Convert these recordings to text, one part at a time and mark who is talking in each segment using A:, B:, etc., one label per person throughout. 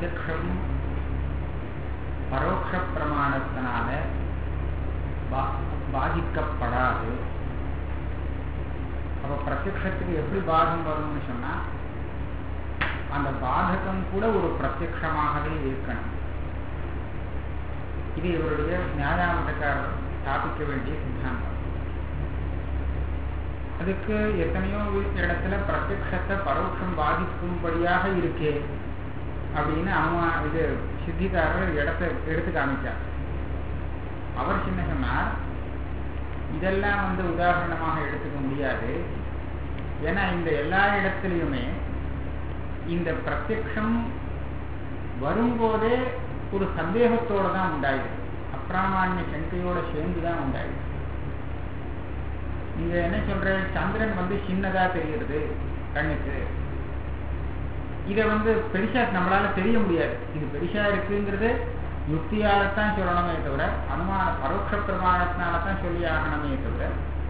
A: பிரத்யக்ஷம் பரோட்ச பிரமாணத்தினால பாதிக்கப்படாது. அப்ப பிரத்யக்ஷத்துக்கு எப்படி பாதகம் வரும்னு சொன்னா அந்த பாதகம் கூட ஒரு பிரத்யக்ஷமாகவே இருக்கணும். இது இவருடைய நியாயாமதக்காரர் ஸ்தாபிக்க வேண்டிய சித்தாந்தம். அதுக்கு எத்தனையோ இடத்துல பிரத்யக்ஷத்தை பரோட்சம் பாதிக்கும்படியாக இருக்கே அப்படின்னு இது சித்திகாரர் எடுத்து காமிச்சார். அவர் சின்ன சொன்னார், இதெல்லாம் உதாரணமாக எடுத்துக்க முடியாது. ஏன்னா இந்த எல்லா இடத்துலையுமே இந்த பிரத்யக்ஷம் வரும்போதே ஒரு சந்தேகத்தோட தான் உண்டாயிருக்கு, அப்பிராமான்ய சங்கையோட சேர்ந்துதான் உண்டாயிருக்கு. நீங்க என்ன சொல்ற, சந்திரன் சின்னதா தெரிகிறது கண்ணுக்கு, இதை பெருசா நம்மளால தெரிய முடியாது. இது பெருசா இருக்குங்கிறது யுக்தியாலத்தான் சொல்லணுமே தவிர அனுமான பரோட்ச பிரமாணத்தினால்தான் சொல்லி ஆகணுமே தவிர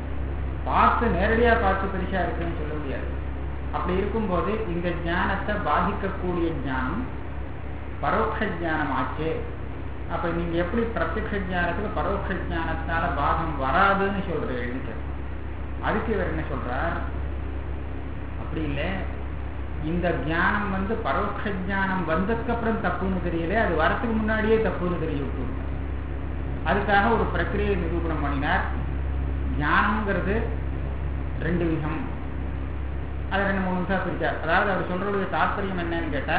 A: நேரடியா பார்த்து பெருசா இருக்குன்னு சொல்ல முடியாது. அப்படி இருக்கும்போது இந்த ஞானத்தை பாதிக்கக்கூடிய ஞானம் பரோட்ச ஞானம் ஆச்சே. அப்ப நீங்க எப்படி பிரத்யக்ஷ ஞானத்துக்கு பரோட்ச ஞானத்தால பாகம் வராதுன்னு சொல்ற எழுதிக்க. அதுக்கு இவர் என்ன சொல்றார், அப்படி இல்லை, இந்த ஞானம் பரோட்ச ஞானம் வந்ததுக்கு அப்புறம் தப்புன்னு தெரியல, அது வரத்துக்கு முன்னாடியே தப்புன்னு தெரியும். அதுக்காக ஒரு பிரக்கிரியை நிரூபணம் பண்ணினார். ஞானம்ங்கிறது ரெண்டு விதம், அதை 2-3 நிமிஷம் பிரிச்சார். அதாவது அவர் சொல்றதுடைய தாற்பயம் என்னன்னு கேட்டா,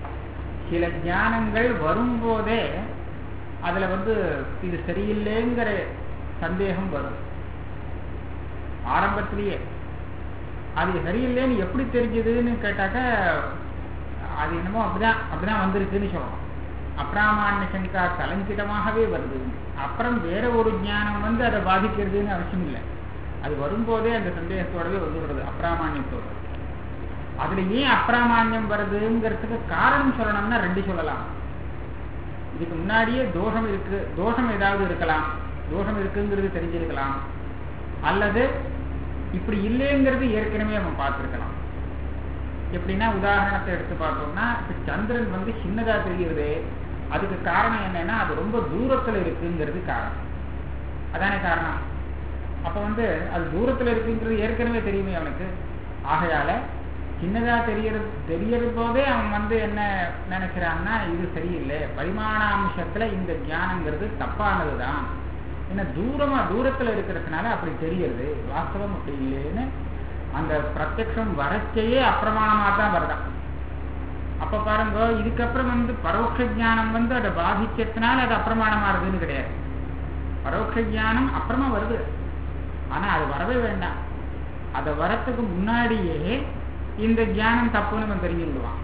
A: சில ஞானங்கள் வரும்போதே அதுல இது சரியில்லைங்கிற சந்தேகம் வரும். ஆரம்பத்திலேயே அது சரியில்லைன்னு எப்படி தெரிஞ்சதுன்னு கேட்டாக்க அது என்னமோ அப்படிதான் வந்திருக்குன்னு சொல்லணும். அப்பிராமான்ய சங்கா கலங்கிடமாகவே வருது. அப்புறம் வேற ஒரு ஞானம் அதை பாதிக்கிறதுன்னு அவசியம் இல்லை. அது வரும்போதே அந்த சந்தேகத்தோடவே வந்துடுறது, அப்பிராமான்யத்தோட. அதுல ஏன் அப்பிராமான்யம் வருதுங்கிறதுக்கு காரணம் சொல்லணும்னா 2 சொல்லலாம். இதுக்கு முன்னாடியே தோஷம் இருக்கு, தோஷம் ஏதாவது இருக்கலாம், தோஷம் இருக்குங்கிறது தெரிஞ்சிருக்கலாம், அல்லது இப்படி இல்லைங்கிறது ஏற்கனவே அவன் பார்த்திருக்கலாம். எப்படின்னா உதாரணத்தை எடுத்து பார்த்தோம்னா, இப்ப சந்திரன் சின்னதா தெரியுது, அதுக்கு காரணம் என்னன்னா அது ரொம்ப தூரத்துல இருக்குங்கிறது காரணம். அதானே காரணம். அப்ப அது தூரத்துல இருக்குங்கிறது ஏற்கனவே தெரியுமே அவனுக்கு. ஆகையால சின்னதா தெரியறது போதே அவன் என்ன நினைக்கிறான்னா, இது சரியில்லை, பரிமாணாம்சத்துல இந்த ஞானங்கிறது தப்பானதுதான், ஏன்னா தூரத்துல இருக்கிறதுனால அப்படி தெரியுது, வாஸ்தவம் அப்படி இல்லைன்னு அந்த பிரத்யக்ஷம் வரச்சையே அப்பிரமாணமா தான் வருதான். அப்ப பாருங்க, இதுக்கப்புறம் பரோட்ச ஞானம் அதை பாதிக்கிறதுனால அது அப்பிரமாணமா இருக்குன்னு கிடையாது. பரோட்ச ஞானம் அப்புறமா வருது, ஆனா அது வரவே வேண்டாம். அதை வரத்துக்கு முன்னாடியே இந்த ஞானம் தப்புன்னு நம்ம தெரிஞ்சுடுவான்.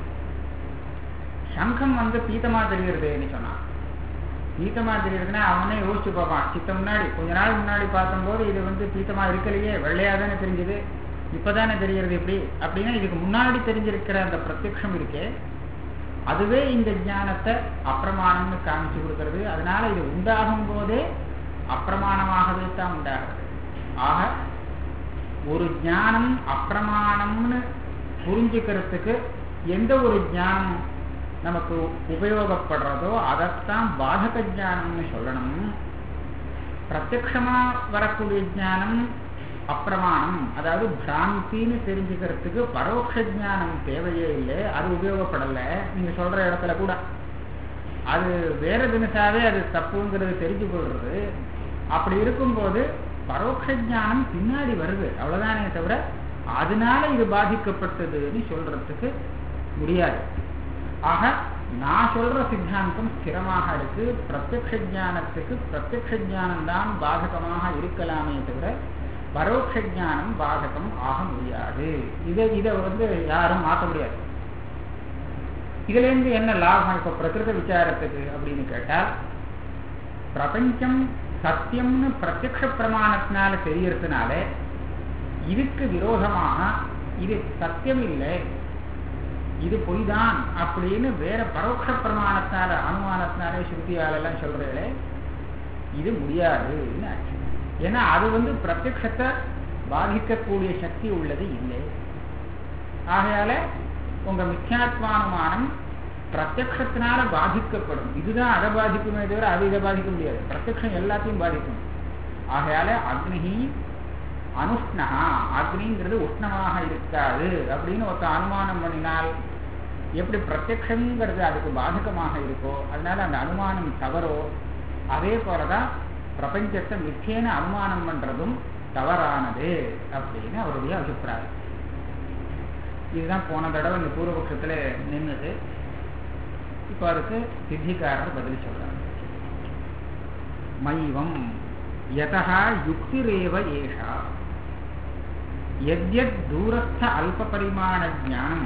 A: சங்கம் பீத்தமா தெரிகிறதுன்னு சொன்னான். பீத்தமா தெரியுதுன்னா அவனே யோசிச்சு பார்ப்பான். முன்னாடி கொஞ்ச நாள் முன்னாடி பார்த்தம்போது இது பீத்தமா இருக்கலையே, வெள்ளையா தானே தெரிஞ்சது, இப்பதானே தெரிகிறது எப்படி அப்படின்னா, இதுக்கு முன்னாடி தெரிஞ்சிருக்கிற அந்த பிரத்யக்ஷம் இருக்கே அதுவே இந்த ஞானத்தை அப்பிரமாணம்னு காமிச்சு கொடுக்கறது. அதனால இது உண்டாகும் போதே அப்பிரமாணமாகவே தான் உண்டாகிறது. ஆக ஒரு ஞானம் அப்பிரமாணம்னு புரிஞ்சுக்கிறதுக்கு எந்த ஒரு ஞானம் நமக்கு உபயோகப்படுறதோ அதைத்தான் பாதக ஞானம்னு சொல்லணும். பிரத்யக்ஷமா வரக்கூடிய ஞானம் அப்பிரமாணம், அதாவது பிராந்தின்னு தெரிஞ்சுக்கிறதுக்கு பரோட்ச ஞானம் தேவையே இல்லை, அது உபயோகப்படலை. நீங்க சொல்ற இடத்துல கூட அது வேற தினசாவே அது தப்புங்கிறது தெரிஞ்சு கொள்றது. அப்படி இருக்கும்போது பரோட்ச ஞானம் பின்னாடி வருது, அவ்வளவுதானே தவிர அதனால இது பாதிக்கப்பட்டதுன்னு சொல்றதுக்கு முடியாது. ஆக நான் சொல்ற சித்தாந்தம் ஸ்திரமாக இருக்கு. பிரத்யக்ஷ ஞானத்துக்கு பிரத்யக்ஷ ஞானம் தான் பாதகமாக இருக்கலாமே தவிர பரோட்ச ஞானம் பாதகம் ஆக முடியாது. இதை யாரும் மாற்ற முடியாது. இதுல இருந்து என்ன லாபம் இப்ப பிரகிருத விசாரத்துக்கு அப்படின்னு கேட்டால், பிரபஞ்சம் சத்தியம்னு பிரத்யக்ஷ பிரமாணத்தினால தெரியறதுனால இதுக்கு விரோதமாக இது சத்தியம் இல்லை, இது பொய்தான் அப்படின்னு வேற பரோட்ச பிரமாணத்தினால அனுமானத்தினாலே ஸ்ருதியாலெல்லாம் சொல்றீங்களே, இது முடியாதுன்னு ஆச்சு. ஏன்னா அது பிரத்யக்ஷத்தை பாதிக்கக்கூடிய சக்தி உள்ளது இல்லை. ஆகையால உங்க மித்யாத்வானுமானம் பிரத்யக்ஷத்தினால பாதிக்கப்படும். இதுதான் அதை பாதிக்குமே தவிர அது இதை பாதிக்க முடியாது. பிரத்யக்ஷம் எல்லாத்தையும் பாதிக்கும். ஆகையால அக்னி அனுஷ்ணா, அக்னிங்கிறது உஷ்ணமாக இருக்காது அப்படின்னு ஒருத்த அனுமானம் பண்ணினால் எப்படி பிரத்யக்ஷங்கிறது அதுக்கு பாதகமாக இருக்கோ, அதனால அந்த அனுமானம் தவறோ, அதே போலதான் பிரபஞ்சத்தை மிச்சேன அனுமானம் பண்றதும் தவறானது அப்படின்னு அவருடைய அபிப்பிராயம். இதுதான் போன தடவை இந்த பூர்வபக்ஷத்துல நின்றுது. இப்போ அதுக்கு சித்திகாரர் பதில் சொல்றார். மைவம் யதா யுக்திரேவ ஏஷா யத்யத் தூரஸ்த அல்ப பரிமாண ஞானம்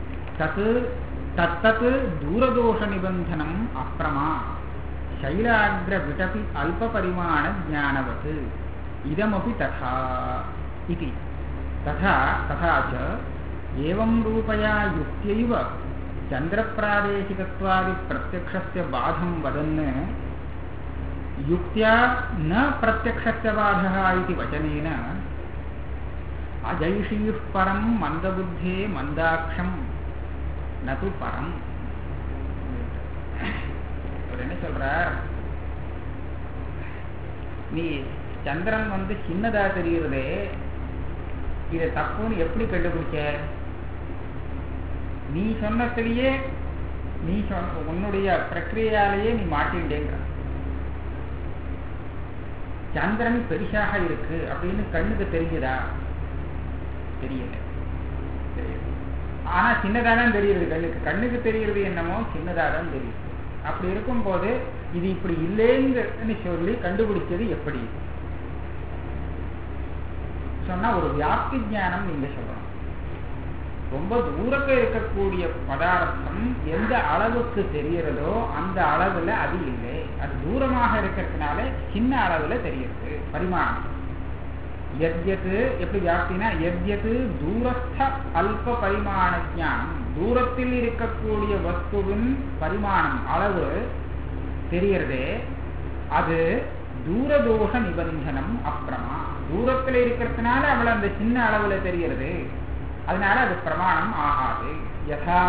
A: தத்தத் தூரதோஷ நிபந்தனம் அப்ரமா சைலாக்ர விடபி அல்ப பரிமாண ஞானவத் இதமபி ததா இதி. ததா ததாச்ச ஏவம் ரூபயா யுக்த்யைவ சந்திரப்ராதேசிகத்வாதி பிரத்யக்ஷஸ்ய பாதம் வதன் யுக்த்யா ந பிரத்யக்ஷஸ்ய பாதः इति वचनेन அஜைஷீः பரம் மந்தபுத்தே மந்தாக்ஷம் நது பரம். அவர் என்ன சொல்றார், நீ சந்திரன் சின்னதா தெரிகிறதே, இதை தப்புன்னு எப்படி கண்டுபிடிச்ச? நீ சொன்னத்திலேயே நீ உன்னுடைய பிரக்கிரியாலேயே நீ மாட்டின்றேங்கிற. சந்திரன் பெரிசாக இருக்கு அப்படின்னு கண்ணுக்கு தெரியுதா? தெரியல. ஆனா சின்னதா தான் தெரியுது கண்ணுக்கு தெரியுறது என்னமோ சின்னதா தான் தெரியுது. அப்படி இருக்கும் போது இது இப்படி இல்லைன்னு சொல்லி கண்டுபிடிச்சது எப்படி சொன்னா ஒரு வியாப்தி ஞானம் நீங்க சொல்லணும். ரொம்ப தூரத்தில் இருக்கக்கூடிய பதார்த்தம் எந்த அளவுக்கு தெரிகிறதோ அந்த அளவுல அது இல்லை. அது தூரமாக இருக்கிறதுனால சின்ன அளவுல தெரியுது பரிமாணம். எத்யத்து எப்படி வியாப்தினா எத்யத்து தூரஸ்த அல்ப பரிமாண ஞானம், தூரத்தில் இருக்கக்கூடிய வஸ்துவின் பரிமாணம் அளவு தெரிகிறதே அது தூரதோஷ நிபந்தனம் அப்பிரமா. தூரத்தில் இருக்கிறதுனால அவள் அந்த சின்ன அளவுல தெரிகிறது, அதனால அது பிரமாணம் ஆகாது. யதா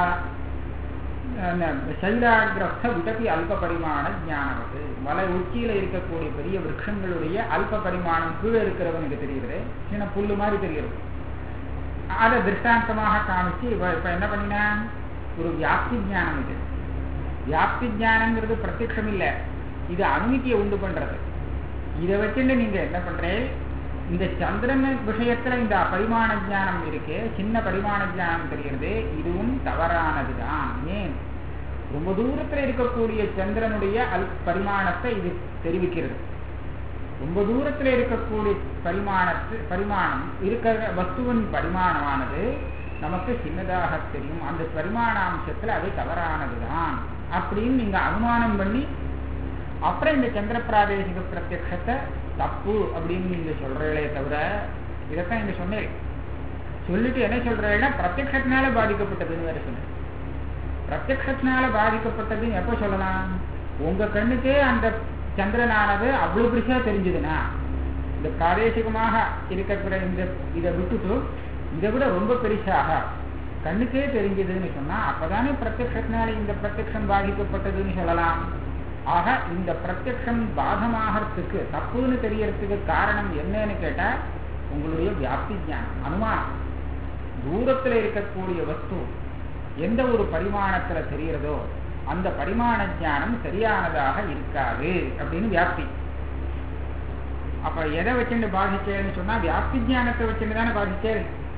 A: சைலாகிரஸ்த விடபி அல்ப பரிமாண ஞானவது, மலை உச்சியில இருக்கக்கூடிய பெரிய விரக்ஷங்களுடைய அல்ப பரிமாணம் கீழே இருக்கிறவனுக்கு தெரிகிறது, சின்ன புல்லு மாதிரி தெரிகிறது. அதை திருஷ்டாந்தமாக காமிச்சு இப்ப என்ன பண்ணினா ஒரு வியாப்தி ஞானம். இது வியாப்தி ஞானங்கிறது பிரத்யக்ஷம் இல்லை, இது அனுமதியை உண்டு பண்றது. இதை வச்சுட்டு நீங்க என்ன பண்றேன், இந்த சந்திரன் விஷயத்துல இந்த பரிமாண ஞானம் இருக்கு, சின்ன பரிமாண ஞானம் தெரிகிறது, இதுவும் தவறானதுதான். ஏன், ரொம்ப தூரத்துல இருக்கக்கூடிய சந்திரனுடைய பரிமாணத்தை இது தெரிவிக்கிறது. ரொம்ப தூரத்துல இருக்கக்கூடிய பரிமாணம் இருக்கிற வஸ்துவின் பரிமாணமானது நமக்கு சின்னதாக தெரியும். அந்த பரிமாணாம்சத்துல அது தவறானதுதான் அப்படின்னு நீங்க அனுமானம் பண்ணி அப்புறம் இந்த சந்திர பிராதேசிக பிரத்யக்ஷத்தை தப்பு அப்படின்னு நீங்க சொல்றீங்களே தவிர, இதைத்தான் இங்க சொன்னேன். சொல்லிட்டு என்ன சொல்றேன்னா பிரத்யக்ஷத்தினால பாதிக்கப்பட்டதுன்னு வேற சொன்னேன். பிரத்யக்ஷத்தினால பாதிக்கப்பட்டதுன்னு எப்ப சொல்லலாம்? உங்க கண்ணுக்கே அந்த சந்திரனானது அவ்வளவு பெருசா தெரிஞ்சதுன்னா, இந்த பிராதேசிகமாக இருக்கிற இந்த இதை விட்டுட்டு இதை விட ரொம்ப பெருசாக கண்ணுக்கே தெரிஞ்சதுன்னு சொன்னா அப்பதானே பிரத்யக்ஷத்தினால இந்த பிரத்யக்ஷம் பாதிக்கப்பட்டதுன்னு சொல்லலாம். ஆக இந்த பிரத்யக்ஷம் பாதமாகறதுக்கு தப்புன்னு தெரியறதுக்கு காரணம் என்னன்னு கேட்டா உங்களுடைய வியாப்தி ஞானம், அனுமானம். தூரத்துல இருக்கக்கூடிய வஸ்து எந்த ஒரு பரிமாணத்துல தெரிகிறதோ அந்த பரிமாண ஞானம் சரியானதாக இருக்காது அப்படின்னு வியாப்தி. அப்ப எதை வச்சுட்டு பாதிச்சேன்னு சொன்னா வியாப்தி ஞானத்தை வச்சுட்டு தானே பாதிச்சே.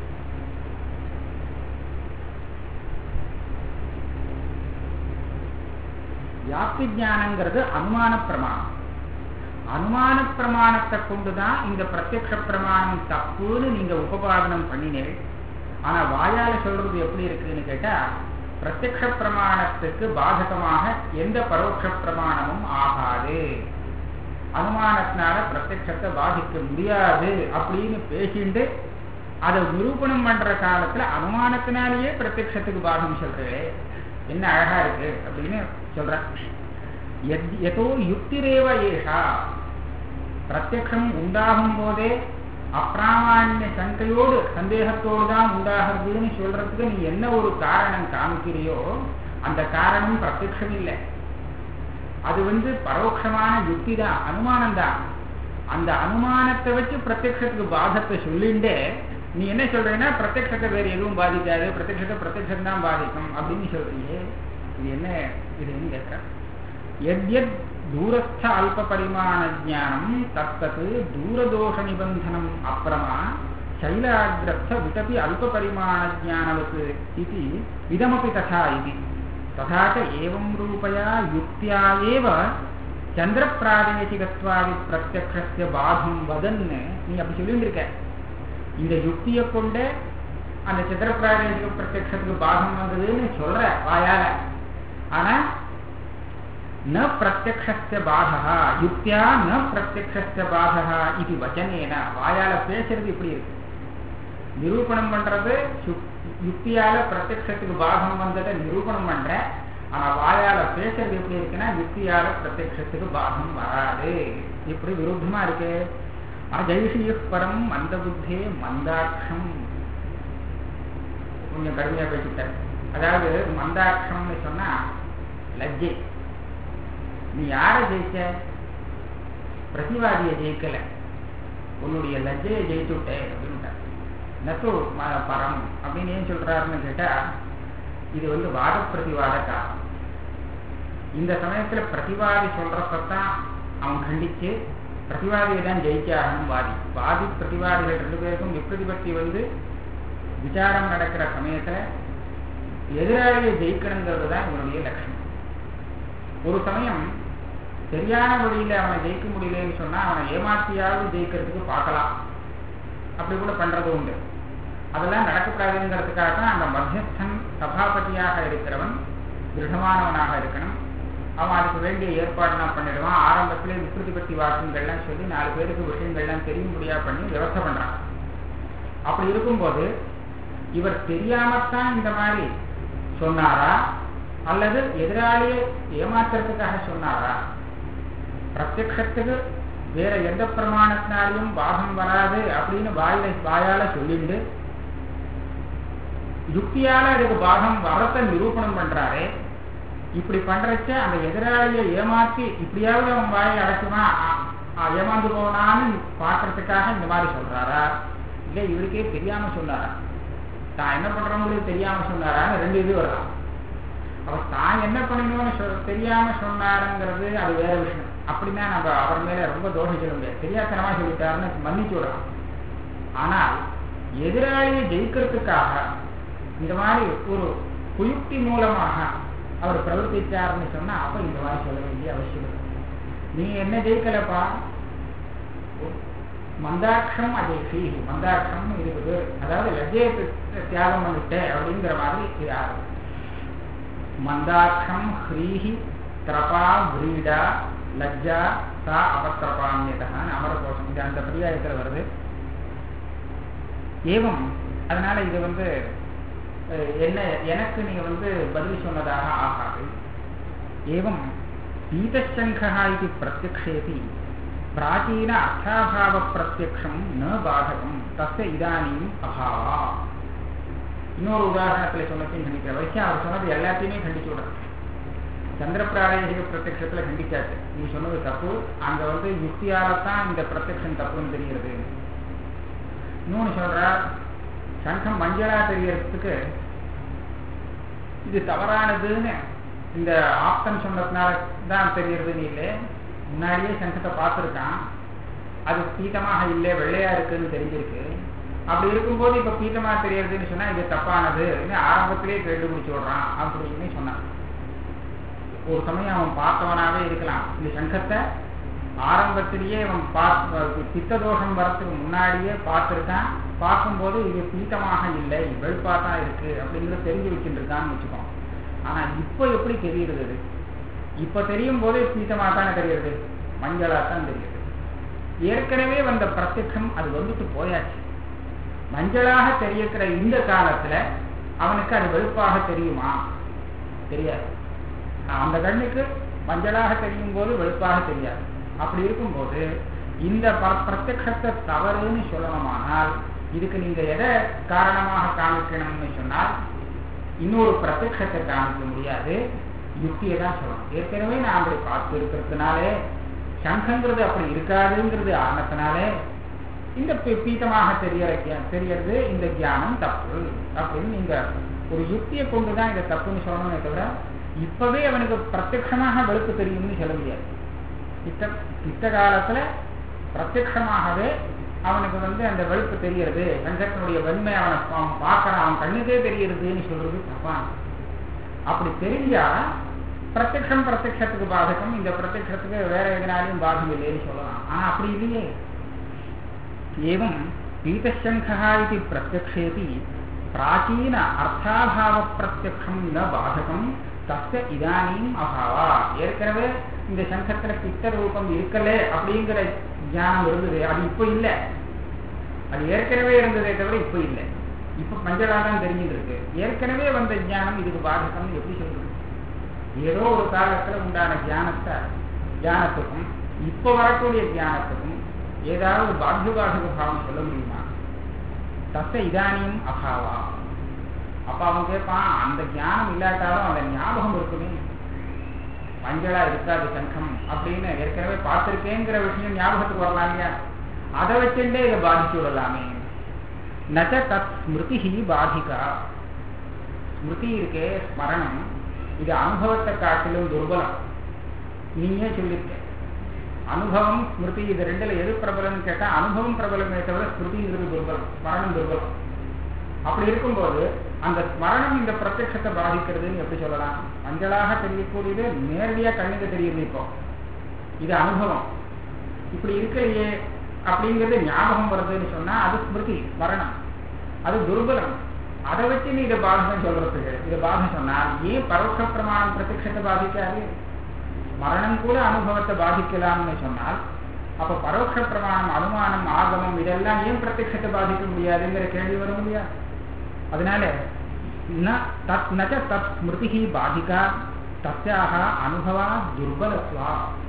A: வியாப்தி ஞானங்கிறது அனுமான பிரமாணம். அனுமான பிரமாணத்தை கொண்டுதான் இந்த பிரத்யக்ஷ பிரமாணம் தப்புன்னு நீங்க உபபாதனம் பண்ணினேன். ஆனா வாயால சொல்றது எப்படி இருக்குன்னு கேட்டா பிரத்யக்ஷ பிரமாணத்துக்கு பாதகமாக எந்த பரோட்ச பிரமாணமும் ஆகாது, அனுமானத்தினால பிரத்யக்ஷத்தை பாதிக்க முடியாது அப்படின்னு பேசிட்டு அதை நிரூபணம் பண்ற காலத்துல அனுமானத்தினாலேயே பிரத்யக்ஷத்துக்கு பாதகம் சொல்றே என்ன அழகா இருக்கு அப்படின்னு சொல்ற. எதோ யுக்திரேவ ஏஷா, பிரத்யக்ஷம் உண்டாகும் போதே அப்பிராமான்ய சங்கையோடு சந்தேகத்தோடு தான் உண்டாகிறதுன்னு சொல்றதுக்கு நீ என்ன ஒரு காரணம் காமிக்கிறியோ அந்த காரணம் பிரத்யக்ஷம் இல்லை, அது பரோட்சமான யுக்தி தான், அனுமானம் தான். அந்த அனுமானத்தை வச்சு பிரத்யக்ஷத்துக்கு பாதத்தை சொல்லிண்டே நீ என்ன சொல்றேன்னா பிரத்யக்ஷத்தை வேறு எதுவும் பாதிக்காது, பிரத்யக்ஷம் தான் பாதிக்கும் அப்படின்னு சொல்றியே. இது என்ன கேட்க, எத்யத் தூரஸ்த அல்ப பரிமாண ஜானம் தத்தது தூரதோஷ நிபந்தனம் அப்புறமா சைலாகிரஸ்த விடபி அல்ப பரிமாண ஜானவத் இது இதமபி ததா இது ததாச்ச ஏவம் ரூபயா யுக்தியா ஏவ சந்திர பிராதேசிகத்வாதி பிரத்யக்ஷஸ்ய பாதம் வதன்னு நீ அப்படி சொல்லிட்டு இருக்க. இந்த யுக்தியை கொண்டு அந்த சந்திர பிராதேசிக பிரத்யக்ஷத்துக்கு பாதம் வந்ததுன்னு சொல்ற வாயால, ஆனா ந பிரத்யக்ஷஸ்ய பாதஹா யுக்தியா ந பிரத்யக்ஷஸ்ய பாதஹா இது வச்சனேன, வாயால பேசுறது இப்படி இருக்கு. நிரூபணம் பண்றது யுக்தியால பிரத்யக்ஷத்துக்கு பாதம் வந்ததை நிரூபணம் பண்ற, ஆனா வாயால பேசுறது எப்படி இருக்குன்னா யுக்தியால பிரத்யக்ஷத்துக்கு பாதம் வராது. இப்படி விருத்தமா இருக்கு. அஜைஷிய பரம் மந்த புத்தே மந்தாட்சம், கொஞ்சம் கடுமையா பேசிட்டார். அதாவது மந்தாட்சம்னு சொன்னா லஜ்ஜை. நீ யாரை ஜெயிச்ச? பிரதிவாதியை ஜெயிக்கல, உன்னுடைய லஜ்ஜையை ஜெயிச்சுட்டே அப்படின்ட்டார். நத்து பரம் அப்படின்னு ஏன் சொல்றாருன்னு கேட்டா, இது வாத பிரதிவாத காலம். இந்த சமயத்துல பிரதிவாதி சொல்றப்பத்தான் அவன் கண்டிச்சு பிரதிவாதியை தான் ஜெயிச்சாகணும். வாதி பிரதிவாதிகள் ரெண்டு பேருக்கும் விப்ரதிபத்தி விசாரம் நடக்கிற சமயத்துல எதிராளியை ஜெயிக்கணுங்கிறது தான் இவனுடைய லட்சணம். ஒரு சமயம் சரியான வழியில அவனை ஜெயிக்க முடியலன்னு சொன்னா அவனை ஏமாற்றியாவது ஜெயிக்கிறதுக்கு பார்க்கலாம், அப்படி கூட பண்றது உண்டு. அதெல்லாம் நடக்கப்படாதுங்கிறதுக்காக தான் அந்த மத்தியஸ்தன் சபாபதியாக இருக்கிறவன் திருடமானவனாக இருக்கணும். அவன் அதுக்கு வேண்டிய ஏற்பாடுலாம் பண்ணிடுவான். ஆரம்பத்திலே விப்ரதிபத்தி வாக்குங்கள்லாம் சொல்லி 4 பேருக்கு விஷயங்கள்லாம் தெரியும்படியா பண்ணி விவசாய பண்றான். அப்படி இருக்கும்போது இவர் தெரியாமத்தான் இந்த மாதிரி சொன்னாரா அல்லது எதிராளியை ஏமாத்துறதுக்காக சொன்னாரா? பிரத்யக்ஷத்துக்கு வேற எந்த பிரமாணத்தினாலையும் பாகம் வராது அப்படின்னு வாயால சொல்லிண்டு யுக்தியால அதுக்கு பாகம் வரத்தை நிரூபணம் பண்றாரே. இப்படி பண்றச்ச அந்த எதிராளியை ஏமாற்றி இப்படியாவது அவன் வாயை அடைச்சுமா ஏமாந்து போனான்னு பாக்குறதுக்காக இந்த மாதிரி சொல்றாரா, இல்ல இவருக்கே தெரியாம சொன்னாரா? தான் என்ன பண்றவங்களுக்கு தெரியாம சொன்னாரான்னு 2 இது வரலாம். அவர் தான் என்ன பண்ணணும்னு தெரியாம சொன்னாருங்கிறது அது வேற விஷயம். அப்படின்னா நம்ம அவர் மேல ரொம்ப தோஷம் சொல்ல முடியாது. தெரியாதனமா சொல்லிட்டாருன்னு மன்னிச்சு விடலாம். ஆனால் எதிராளியை ஜெயிக்கிறதுக்காக இந்த மாதிரி ஒரு குயுக்தி மூலமாக அவர் பிரவர்த்திச்சாருன்னு சொன்னா அப்ப இந்த மாதிரி சொல்ல வேண்டிய அவசியம். நீ என்ன ஜெயிக்கலப்பா, மந்தாட்சம் அஜெய்ஷி, மந்தாட்சம் இருக்குது, அதாவது லஜ்ஜையை தியாகம் பண்ணிட்டே அப்படிங்கிற மாதிரி இது ஆகும். மந்தாட்சம் ஹ்ரீஹி திரபா விரீடா லஜ்ஜா சா அபத்திரபான்யதான் அமரகோஷம், இது அந்த பரியாயத்தில் வருது. ஏவம் அதனால இது என்ன எனக்கு நீங்க பதில் சொன்னதாக ஆகாது. ஏவம் பீதசங்கா இது பிரத்யக்ஷேதி பிராச்சீன அர்த்தாபாவ பிரத்யக்ஷம் ந பாதகம் தஸ்ய இதானீம் அபாவா. இன்னொரு உதாரணத்துல சொன்னதையும் கண்டிக்கிற வரைக்கும் அவர் சொன்னது எல்லாத்தையுமே கண்டிச்சு விடுறாங்க. சந்திர பிராதேசிக பிரத்யக்ஷத்துல கண்டிச்சாச்சு, நீ சொன்னது தப்பு, அங்க யுக்தியாலத்தான் இந்த பிரத்யக்ஷம் தப்புன்னு தெரிகிறது. இன்னொன்னு சொல்ற, சங்கம் மஞ்சளா தெரியறதுக்கு இது தவறானதுன்னு இந்த ஆப்தன் சொன்னதுனால தான் தெரியறதுன்னு இல்லை. முன்னாடியே சங்கத்தை பார்த்துருக்கான், அது பீத்தமாக இல்லை வெள்ளையா இருக்குன்னு தெரிஞ்சிருக்கு. அப்படி இருக்கும்போது இப்ப பீத்தமா தெரியறதுன்னு சொன்னா இது தப்பானது ஆரம்பத்திலேயே கண்டுபிடிச்சு விடுறான் அப்படின்னு சொன்னான். ஒரு சமயம் அவன் பார்த்தவனாவே இருக்கலாம். இந்த சங்கத்தை ஆரம்பத்திலேயே அவன் பித்த தோஷம் வரத்துக்கு முன்னாடியே பார்த்துருக்கான். பார்க்கும்போது இது பீத்தமாக இல்லை வெளுப்பா தான் இருக்கு அப்படிங்கிறத தெரிஞ்சு வச்சுட்டு இருக்கான்னு வச்சுக்கோம். ஆனா இப்ப எப்படி தெரியுறது? இப்ப தெரியும் போது பீத்தமா தானே தெரியுது, மஞ்சளா தான் தெரியுது. ஏற்கனவே வந்த பிரத்யக்ஷம் அது போயாச்சு. மஞ்சளாக தெரியிருக்கிற இந்த காலத்துல அவனுக்கு அது வெளுப்பாக தெரியுமா? தெரியாது. அந்த கண்ணுக்கு மஞ்சளாக தெரியும் போது வெளுப்பாக தெரியாது. அப்படி இருக்கும்போது இந்த பிரத்யக்ஷத்தை தவறுன்னு சொல்லணுமானால் இதுக்கு நீங்க எதை காரணமாக காமிக்கணும்னு சொன்னால் இன்னொரு பிரத்யக்ஷத்தை காமிக்க முடியாது, யுக்தியை தான் சொல்லணும். ஏற்கனவே நான் அப்படி பார்த்து இருக்கிறதுனாலே சங்கங்கிறது அப்படி இருக்காதுங்கிறது ஆனத்தினாலே இந்த பீத்தமாக தெரியறது இந்த தியானம் தப்பு அப்படின்னு நீங்க ஒரு யுக்தியை கொண்டுதான் இதை தப்புன்னு சொல்லணுமே தவிர இப்பவே அவனுக்கு பிரத்யட்சமாக வெளுப்பு தெரியும்னு சொல்ல முடியாது. இத்த காலத்துல பிரத்யட்சமாகவே அவனுக்கு அந்த வெளுப்பு தெரியறது, சங்கத்தினுடைய வெண்மை அவன் பார்க்கறான், அவன் கண்ணுக்கே தெரியறதுன்னு சொல்றது தப்பா. அப்படி தெரிஞ்சா பிரத்யட்சத்துக்கு பாதகம், இந்த பிரத்யட்சத்துக்கு வேற எதனாலையும் பாதகம் இல்லைன்னு சொல்லலாம். ஆனா அப்படி இல்லையே. ஏவம் பீதசங்கா இது பிரத்யக்ஷேபி பிராச்சீன அர்த்தாபாவ பிரத்யக்ஷம் ந பாதகம் தஸ்ய இதானீம் அபாவா. ஏற்கனவே இந்த சங்கத்துல பித்த ரூபம் இருக்கல அப்படிங்கிற ஞானம் இருந்தது, அது இப்ப இல்லை. அது ஏற்கனவே இருந்ததே தவிர இப்ப இல்லை. இப்ப மஞ்சளாதான் தெரிஞ்சுட்டு இருக்கு. ஏற்கனவே வந்த ஞானம் இதுக்கு பாதகம்னு எப்படி சொல்றது? ஏதோ ஒரு காலத்துல உண்டான ஞானத்துக்கும் இப்ப வரக்கூடிய ஞானத்துக்கும் ஏதாவது பாத்யபாதக பாவம் சொல்ல முடியுமா? தச இதானியும் அபாவா. அப்ப அவன் கேட்பான், அந்த ஞானம் இல்லாட்டாலும் அந்த ஞாபகம் இருக்குமே, மஞ்சளா இருக்காது சங்கம் அப்படின்னு ஏற்கனவே பார்த்திருக்கேங்கிற விஷயம் ஞாபகத்துக்கு வரலாம் இல்லையா? அதை வச்சுட்டே இதை பாதிச்சு விடலாமே. நச்ச தத் ஸ்மிருதி பாதிகா. ஸ்மிருதி இருக்கே, ஸ்மரணம், இது அனுபவத்தை காட்டிலும் துர்பலம். நீயே சொல்லியிருக்க, அனுபவம் ஸ்மிருதி இது ரெண்டுல எது பிரபலம்னு கேட்டா அனுபவம் பிரபலமே தவிர ஸ்மிருதிங்கிறது துர்பலம், ஸ்மரணம் துர்பலம். அப்படி இருக்கும்போது அந்த ஸ்மரணம் இந்த பிரத்யட்சத்தை பாதிக்கிறதுன்னு எப்படி சொல்லலாம்? மஞ்சளாக தெரியக்கூடியது நேரடியா கண்ணுக்கு தெரியுது. இப்போ இது அனுபவம், இப்படி இருக்கலையே அப்படிங்கிறது ஞாபகம் வருதுன்னு சொன்னா அது ஸ்மிருதி, ஸ்மரணம், அது துர்பலம். அதை வச்சு நீ இதை பாதகம் சொல்றதுக்கு இதை பாதகம் சொன்னால் ஏன் பரோட்ச பிரமாணம் பிரத்யட்சத்தை பாதிக்காது? மரணம் கூட அனுபவத்தை பாதிக்கலாம்னு சொன்னால் அப்ப பரோட்ச பிரமாணம், அனுமானம், ஆகமம் இதெல்லாம் ஏன் பிரத்யட்சத்தை பாதிக்க முடியாதுங்கிற கேள்வி வர முடியாது. அதனால தத் ஸ்மிருதி பாதிகா தஸ்யாக அனுபவா துர்பலத்வா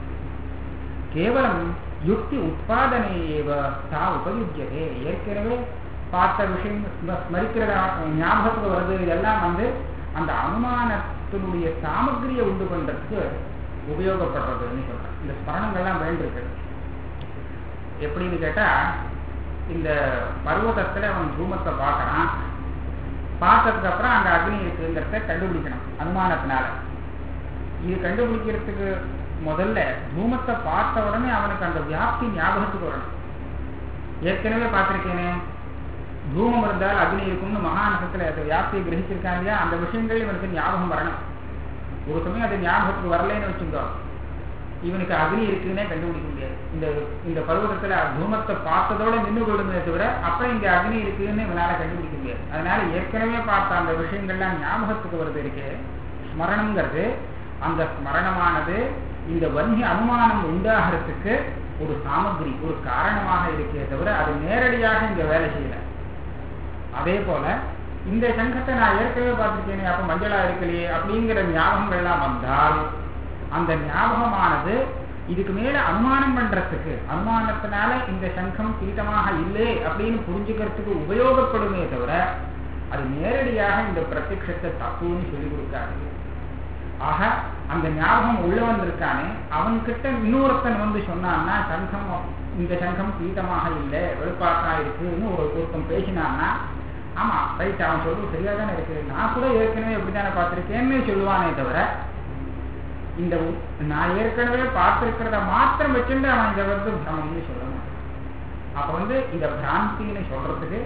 A: கேவலம் யுக்தி உட்பாதனேவ சா உபயுஜ்யதே. ஏற்கனவே பார்த்த விஷயம் ஸ்மரிக்கிற ஞாபகத்துக்கு வருது, இதெல்லாம் அந்த அனுமானத்தினுடைய சாமகிரியை உண்டு பண்றதுக்கு உபயோகப்படுறதுன்னு சொல்றேன். இந்த ஸ்மரணங்கள்லாம் வேண்டிருக்கு. எப்படின்னு கேட்டா, இந்த பர்வதத்துல அவன் தூமத்தை பார்க்கறான், பார்த்ததுக்கு அப்புறம் அங்க அக்னி இருக்குங்கிறத கண்டுபிடிக்கணும் அனுமானத்தினால. இது கண்டுபிடிக்கிறதுக்கு முதல்ல தூமத்தை பார்த்த உடனே அவனுக்கு அந்த வியாப்தி ஞாபகத்துக்கு வரணும். ஏற்கனவே பார்த்திருக்கேனே, தூமம் இருந்தால் அக்னி இருக்கும்னு மகாநகத்துல அந்த வியாப்தியை கிரகிச்சிருக்காங்க இல்லையா, அந்த விஷயங்கள் இவனுக்கு ஞாபகம் வரணும். ஒரு சமயம் அது ஞாபகத்துக்கு வரலன்னு வச்சுக்கோ, இவனுக்கு அக்னி இருக்குன்னே கண்டுபிடிக்க முடியாது. இந்த பருவத்துல தூமத்தை பார்த்ததோட நின்று போயிடுமே தவிர அப்புறம் இங்க அக்னி இருக்குன்னு இவனால கண்டுபிடிக்க முடியாது. அதனால ஏற்கனவே பார்த்த அந்த விஷயங்கள்லாம் ஞாபகத்துக்கு வருது இருக்கு. ஸ்மரணம்ங்கிறது, அந்த ஸ்மரணமானது இந்த வன்னிய அனுமானம் உண்டாகிறதுக்கு ஒரு சாமகிரி, ஒரு காரணமாக இருக்கே தவிர அது நேரடியாக இங்க வேலை செய்யல. அதே போல இந்த சங்கத்தை நான் ஏற்கனவே பார்த்திருக்கேனே, அப்ப மஞ்சளா இருக்கலையே அப்படிங்கிற ஞாபகங்கள்லாம் வந்தால் அந்த ஞாபகமானது இதுக்கு மேல அனுமானம் பண்றதுக்கு, அனுமானத்தினால இந்த சங்கம் பீதமாக இல்லை அப்படின்னு புரிஞ்சுக்கிறதுக்கு உபயோகப்படுமே தவிர அது நேரடியாக இந்த பிரத்யட்சத்தை தப்புன்னு சொல்லி கொடுக்காது. ஆக அந்த ஞாபகம் உள்ளவன் இருக்கானே, அவன்கிட்ட இன்னொருத்தன் சொன்னான்னா இந்த சங்கம் பீதமாக இல்லை, வெளுப்பாத்தான் இருக்குன்னு ஒருத்தன் பேசினான்னா, ஆமா ரைட், அவன் சொல்றது சரியா தானே இருக்கு, நான் கூட ஏற்கனவே எப்படித்தானே பார்த்திருக்கேன்னு சொல்லுவானே தவிர இந்த நான் ஏற்கனவே பார்த்திருக்கிறத மாத்திரம் வச்சுட்டு அவன் இதை பிரமம்னு சொல்லணும். அப்ப இத பிராந்தின்னு சொல்றதுக்கு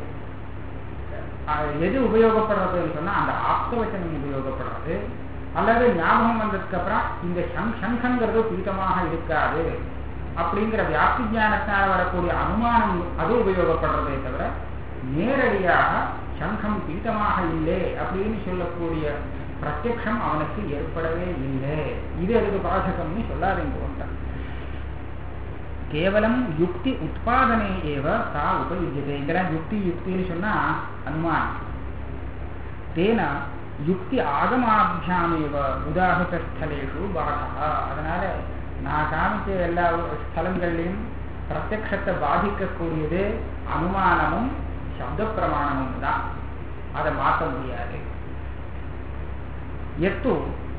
A: எது உபயோகப்படுறதுன்னு சொன்னா அந்த ஆப்தவச்சனம் உபயோகப்படுறது, அல்லது ஞாபகம் வந்ததுக்கு அப்புறம் இந்த சங்கங்கிறது பீதமாக இருக்காது அப்படிங்கிற வியாப்தி ஞானத்தால் வரக்கூடிய அனுமானம் அது உபயோகப்படுறதே தவிர நேரடியாக சங்கம் பீதமாக இல்லை அப்படின்னு சொல்லக்கூடிய பிரத்யக்ஷம் அவனுக்கு ஏற்படவே இல்லை. இது அதுக்கு பாதகம்னு சொல்லாதீங்க. கேவலம் யுக்தி உட்பாதனே ஏவ சா உபயுஜ்யதே. இதெல்லாம் யுக்தின்னு சொன்னா அனுமானம். தேன யுக்தி ஆகமாபியாமேவ உதாஹித ஸ்தலேஷு பாதகா. அதனால நான் காமிச்ச எல்லா ஸ்தலங்கள்லையும் பிரத்யக்ஷத்தை பாதிக்கக்கூடியது அனுமானமும் சப்த பிரமாணமும் தான். அதை மாற்ற முடியாது. எத்து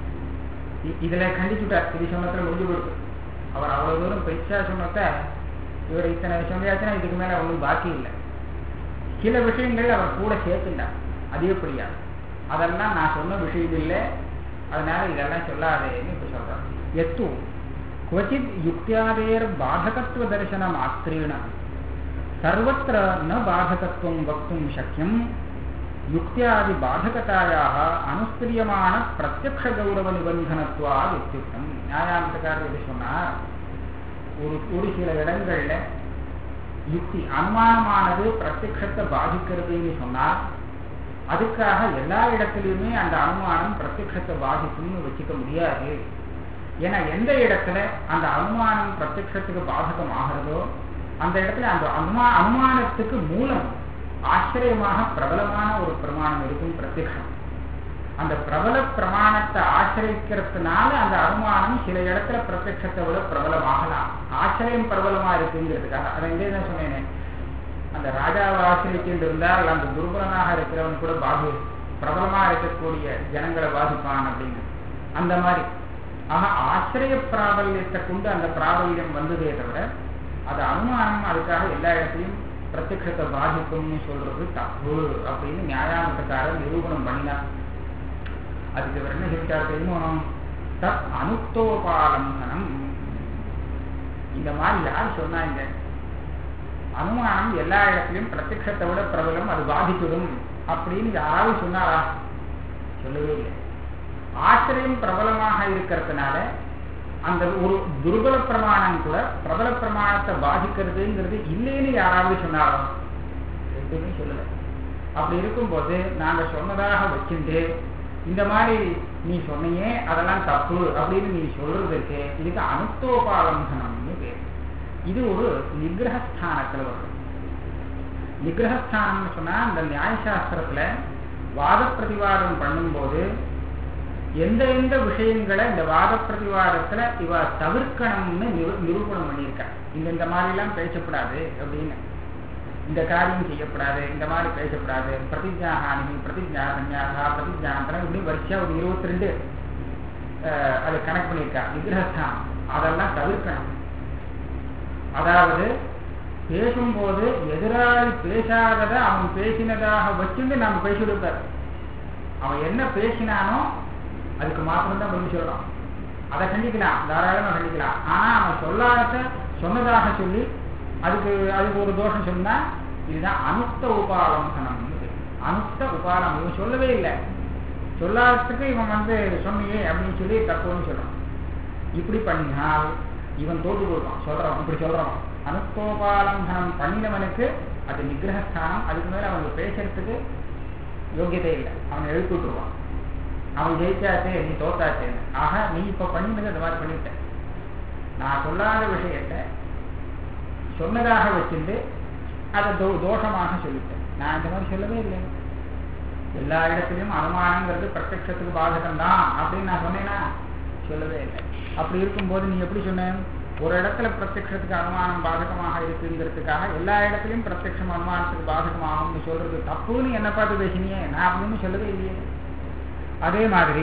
A: இதுல கண்டிச்சுட்டார். இது சொன்னத்துல முடிஞ்சு கொடுத்து அவர் அவ்வளவு தூரம் பெருசா சொன்னத இவர் இத்தனை சொல்லியாச்சுன்னா இதுக்கு மேல ஒன்றும் பாக்கி இல்லை. சில விஷயங்கள் அவர் கூட சேர்த்துட்டார். அதிகப்படியா அதெல்லாம் நான் சொன்ன விஷயம் இல்லை, அதனால இதெல்லாம் சொல்லாதேன்னு இப்ப சொல்றார். எத்து क्वचित् युक्त्यादेर बाधकत्व दर्शन मात्रेण सर्वत्र न बाधकत्वं वक्तुं शक्यं युक्त्यादि बाधकतायाः अनुस्त्रियमाण प्रत्यक्ष गौरव निबंधनत्वात् इत्युक्तम्. நியாயாந்தக்காரர் இது சொன்னார், ஒரு சில இடங்கள்ல யுக்தி அனுமானமானது பிரத்யக்ஷத்தை பாதிக்கிறதுன்னு சொன்னார். அதுக்காக எல்லா இடத்துலையுமே அந்த அனுமானம் பிரத்யக்ஷத்தை பாதிக்கும்னு வச்சுக்க முடியாது. ஏன்னா எந்த இடத்துல அந்த அனுமானம் பிரத்யக்ஷத்துக்கு பாதகம் ஆகிறதோ அந்த இடத்துல அந்த அனுமானத்துக்கு மூலம் ஆச்சரியமாக பிரபலமான ஒரு பிரமாணம் இருக்கும் பிரத்யக்ஷம். அந்த பிரபல பிரமாணத்தை ஆச்சரிக்கிறதுனால அந்த அனுமானம் சில இடத்துல பிரத்யக்ஷத்தை விட பிரபலமாகலாம். ஆச்சரியம் பிரபலமா இருக்குங்கிறதுக்காக அதை எங்கே தான் சொன்னேனே, அந்த ராஜாவை ஆச்சரிக்கின்ற இருந்தால் அந்த துர்பலனாக இருக்கிறவன் கூட பிரபலமா இருக்கக்கூடிய ஜனங்களை பாதிப்பான் அப்படின்னு. அந்த மாதிரி ஆக ஆச்சரிய பிராபல்யத்தை கொண்டு அந்த பிராபல்யம் வந்ததே தவிர அது அனுமானம் அதுக்காக எல்லா இடத்தையும் பிரத்யக்ஷத்தை பாதிக்கும்னு சொல்றது தப்பு அப்படின்னு நியாயாமத்தக்காரர் நிரூபணம் பண்ணினார். அதுக்கு இவர் என்ன சொல்லிட்டார் தெரியுமோ, தத் அனுக்தோபாலம்பனம். இந்த மாதிரி யார் சொன்னாங்க, அனுமானம் எல்லா இடத்திலும் பிரத்யக்ஷத்தை விட பிரபலம், அது பாதிக்கிடும் அப்படின்னு யாராவது சொன்னாரா? சொல்லவே இல்லை. ஆச்சரியம் பிரபலமாக இருக்கிறதுனால அந்த ஒரு துர்பல பிரமாணம் கூட பிரபல பிரமாணத்தை பாதிக்கிறதுங்கிறது இல்லைன்னு யாராவது சொன்னாரோ? எதுவுமே சொல்லலை. அப்படி இருக்கும்போது நாங்க சொன்னதாக வச்சுட்டு இந்த மாதிரி நீ சொன்னியே அதெல்லாம் தப்பு அப்படின்னு நீ சொல்றதுக்கு இதுக்கு அனுக்தோபாலம்பனம்னு பேர். இது ஒரு நிகிரகஸ்தானத்துல வரும். நிகிரகஸ்தானம்னு சொன்னா அந்த நியாயசாஸ்திரத்துல வாத பிரதிவாதம் பண்ணும்போது எந்த எந்த விஷயங்களை இந்த வாத பிரதிவாதத்துல இவ தவிர்க்கணும்னு நிரூபணம் பண்ணியிருக்க. இந்த மாதிரி எல்லாம் பேசப்படாது அப்படின்னு, இந்த காரியம் செய்யப்படாது, இந்த மாதிரி பேசப்படாது, பிரதிஜாஹானி, பிரதிஜா சன்யாசா, பிரதிஜாந்தரம், இப்படி வரிசையா ஒரு 22 அதை கனெக்ட் பண்ணியிருக்கா. நிகிரகஸ்தானம் அதெல்லாம் தவிர்க்கணும். அதாவது பேசும்போது எதிராளி பேசாததை அவன் பேசினதாக வச்சுட்டு நாம பேசிவிடுப்பார். அவன் என்ன பேசினானோ அதுக்கு மாத்திரம்தான் பதில் சொல்லலாம். அதை கண்டிக்கலாம், தாராளமாக கண்டிக்கலாம். ஆனா அவன் சொல்லாத சொன்னதாக சொல்லி அதுக்கு ஒரு தோஷம் சொன்னா இதுதான் அனுக்த உபாலம்பனம். அனுக்த உபாலம் இவன் சொல்லவே இல்லை, சொல்லாததுக்கு இவன் சொன்னியே அப்படின்னு சொல்லி தப்புன்னு சொல்றான். இப்படி பண்ணினால் இவன் தோற்று கொடுப்பான். சொல்றவன் இப்படி சொல்றவன் அனுக்தோபாலம்பனம் பண்ணினவனுக்கு அது நிகிரகஸ்தானம். அதுக்கு மேல அவனுக்கு பேசுறதுக்கு யோகியதை இல்லை. அவனை எழுப்பி விட்டுருவான். அவன் ஜெயிச்சாச்சே நீ தோத்தாச்சேன்னு. ஆக நீ இப்ப பண்ணினது அந்த மாதிரி பண்ணிட்ட. நான் சொல்லாத விஷயத்தை சொன்னதாக வச்சுட்டு அதை தோஷமாக சொல்லிட்டேன். நான் இந்த மாதிரி சொல்லவே இல்லை. எல்லா இடத்துலையும் அனுமானங்கிறது பிரத்யக்ஷத்துக்கு பாதகம் தான் அப்படின்னு நான் சொன்னேன்னா சொல்லவே இல்லை. அப்படி இருக்கும்போது நீ எப்படி சொன்ன, ஒரு இடத்துல பிரத்யக்ஷத்துக்கு அனுமானம் பாதகமாக இருக்குங்கிறதுக்காக எல்லா இடத்துலையும் பிரத்யக்ஷம் அனுமானத்துக்கு பாதகமாகும்னு சொல்றது தப்புன்னு என்ன பார்த்து பேசினியே, நான் அப்படின்னு சொல்லவே இல்லையே. அதே மாதிரி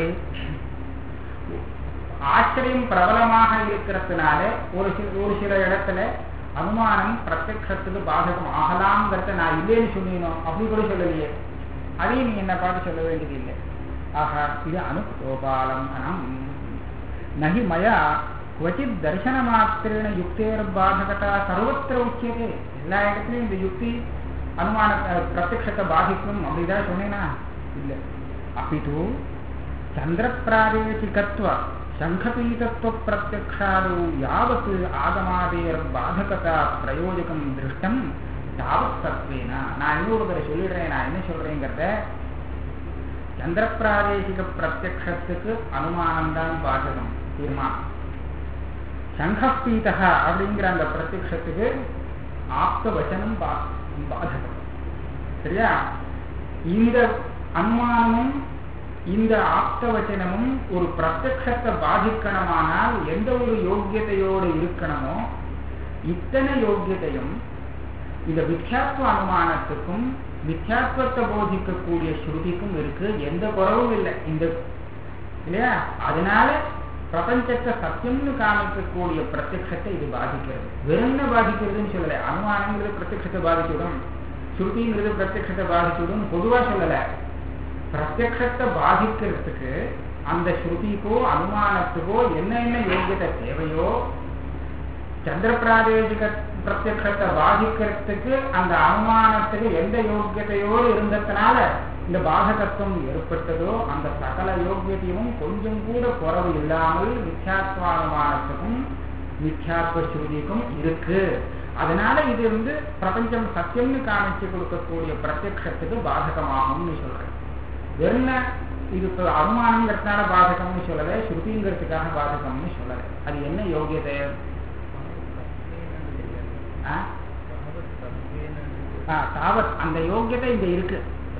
A: ஆச்சரியம் பிரபலமாக இருக்கிறதுனால ஒரு சில இடத்துல அனுமானம் பிரத்யக்ஷத்துக்கு பாதகம் ஆகலாம்ங்கிறத நான் இல்லைன்னு சொன்னீனோ அப்படி கூட சொல்லலையே. அதையும் நீ என்ன பார்த்து சொல்ல வேண்டியது இல்லை. ஆக இது அனுக்தோபாலம்பனம். நகி மயா क्वचित् दर्शन मात्रेण युक्तेर बाधकता सर्वत्र उच्यते. எல்லா இடத்துலையும் இந்த யுக்தி அனுமான பிரத்யக்ஷத்தை பாதிக்கும் அப்படிதான் சொன்னேனா? இல்லை. अपितु चंद्रप्रादेशिकत्व शंखपीतत्व प्रत्यक्षादौ यावत् आगमादेर बाधकता प्रयोजकं दृष्टं तावत् सत्वेन. நான் இன்னொரு தடவை சொல்லிடுறேன். நான் என்ன சொல்றேங்கிறத, சந்திரப்பிராதேசிக பிரத்யக்ஷத்துக்கு அனுமானம் தான் பாதகம் தீர்மானம். சங்கப்பீதக அப்படிங்கிற அந்த பிரத்யக்ஷத்துக்கு ஆப்த வச்சனம் பாதகம். சரியா? இந்த அனுமானமும் இந்த ஆப்த வச்சனமும் ஒரு பிரத்யக்ஷத்தை பாதிக்கணுமானால் எந்த ஒரு யோக்கியத்தையோடு இருக்கணுமோ இத்தனை யோக்கியத்தையும் இந்த மித்யாத்வ அனுமானத்துக்கும் மித்யாத்வத்தை போதிக்கக்கூடிய ஸ்ருதிக்கும் இருக்கு. எந்த குறவும் இல்லை. இந்த இல்லையா? அதனால பிரபஞ்சத்தை சத்தியம்னு காமிக்கக்கூடிய பிரத்யக்ஷத்தை இது பாதிக்கிறது. வெறும்ன பாதிக்கிறதுன்னு சொல்லலை. அனுமானங்கிறது பிரத்யக்ஷத்தை பாதிச்சுடும், ஸ்ருதிங்கிறது பிரத்யக்ஷத்தை பாதிச்சுடும் பொதுவா சொல்லலை. பிரத்யக்ஷத்தை பாதிக்கிறதுக்கு அந்த ஸ்ருதிக்கோ அனுமானத்துக்கோ என்ன யோகியத்தை தேவையோ, சந்திர பிராதேசிக பிரத்யக்ஷத்தை பாதிக்கிறதுக்கு அந்த அனுமானத்துக்கு எந்த யோகியத்தையோடு இருந்ததுனால இந்த பாதகத்துவம் ஏற்பட்டதோ அந்த சகல யோகியத்தையும் கொஞ்சம் கூட குறவு இல்லாமல் மித்யாத்வானுமானத்துக்கும் மித்யாத்வ ஸ்ருதிக்கும் இருக்கு. அதனால இது பிரபஞ்சம் சத்தியம்னு காமிச்சு கொடுக்கக்கூடிய பிரத்யக்ஷத்துக்கு பாதகமாகும்னு சொல்றேன். வெறும் இது அனுமானங்கிறதுனால பாதகம்னு சொல்லலை, ஸ்ருதிங்கிறதுக்காக பாதகம்னு சொல்லலை. அது என்ன யோகியதை? தாவத் அந்த யோகியத்தை இங்க இருக்கு.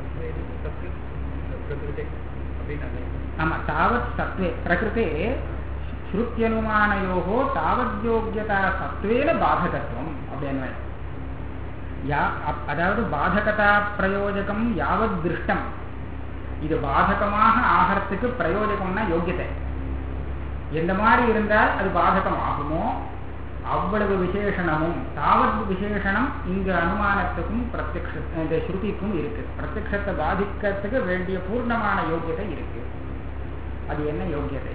A: ஆமா, தாவத் சத்வே பிரகிருதே ஸ்ருத்யனுமானயோகோ தாவத் யோகியதா சத்வேன பாதகத்துவம் அப்படின்னு. அதாவது பாதகதா பிரயோஜகம் யாவத் திருஷ்டம், இது பாதகமாக ஆகிறதுக்கு பிரயோஜகம்னா யோகியத்தை. எந்த மாதிரி இருந்தால் அது பாதகம் ஆகுமோ அவ்வளவு விசேஷணமும் தாவத் விசேஷணம் இங்கு அனுமானத்துக்கும் பிரத்யக்ஷ இந்த ஸ்ருதிக்கும் இருக்கு. பிரத்யக்ஷத்தை பாதிக்கிறதுக்கு வேண்டிய பூர்ணமான யோகியதை இருக்கு. அது என்ன யோகியதை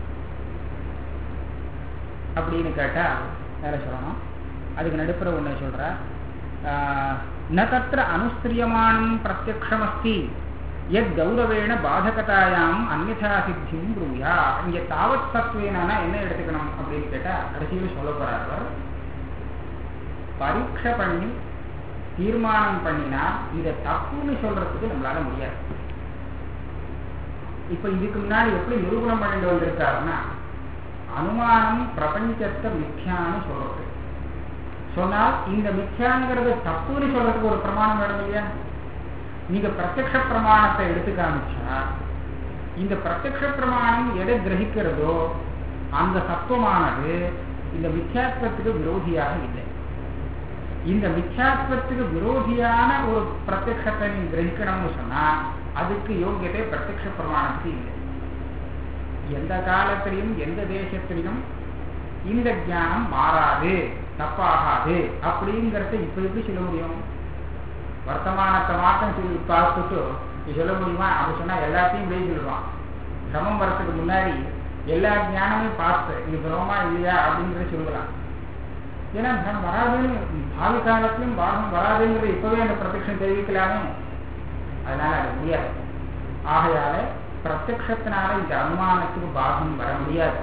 A: அப்படின்னு கேட்டா வேற சொல்லணும். அதுக்கு நடுப்புற ஒண்ணு சொல்ற, ந தத்ர அனுஸ்திரியமானம் பிரத்யக்ஷமஸ்தி எத் கௌரவேண பாதகதாயாம் அந்யதா சித்தியும் ப்ரூயா. இங்க தாவத் சத்வேனா என்ன எடுத்துக்கணும் அப்படின்னு கேட்டா கடைசியில் சொல்ல போறார். பரீட்சை பண்ணி தீர்மானம் பண்ணினா இதை தப்புன்னு சொல்றதுக்கு நம்மளால முடியாது. இப்ப இதுக்கு முன்னாடி எப்படி நிரூபணம் பண்ணிட்டு வந்திருக்காருன்னா, அனுமானம் பிரபஞ்சத்தை மித்யான்னு சொல்றது. சொன்னால் இந்த மித்யாங்கிறது தப்புன்னு சொல்றதுக்கு ஒரு பிரமாணம் வேணும் இல்லையா? நீங்க பிரத்யக்ஷ பிரமாணத்தை எடுத்து காமிச்சா இந்த பிரத்யக்ஷ பிரமாணம் எதை கிரகிக்கிறதோ அந்த சத்துவமானது இந்த மித்யாத்வத்துக்கு விரோதியாக இல்லை. இந்த மித்யாத்வத்துக்கு விரோதியான ஒரு பிரத்யக்ஷத்தை நீங்க கிரகிக்கணும்னு சொன்னா அதுக்கு யோகியத்தை பிரத்யக்ஷ பிரமாணத்துக்கு இல்லை. எந்த காலத்திலையும் எந்த தேசத்திலையும் இந்த ஞானம் மாறாது, தப்பாகாது அப்படிங்கிறத இப்ப எப்படி சொல்ல முடியும்? வர்த்தமானத்தை மாற்றம் சொல்லி பார்த்துட்டு சொல்ல முடியுமா? அப்படி சொன்னா எல்லாத்தையும் போய் சொல்லுவான். சமம் வரத்துக்கு முன்னாடி எல்லா ஞானமும் பார்த்து இது பிரமமா இல்லையா அப்படிங்கிறத சொல்லலாம். ஏன்னா தனம் வராதுன்னு பாவி காலத்திலும் பாகம் வராதுங்கிறது இப்பவே அந்த பிரத்யக்ஷம் தெரிவிக்கலாமே. அதனால அது முடியாது. ஆகையால பிரத்யக்ஷத்தினால இந்த அனுமானத்துக்கு பாகம் வர முடியாது.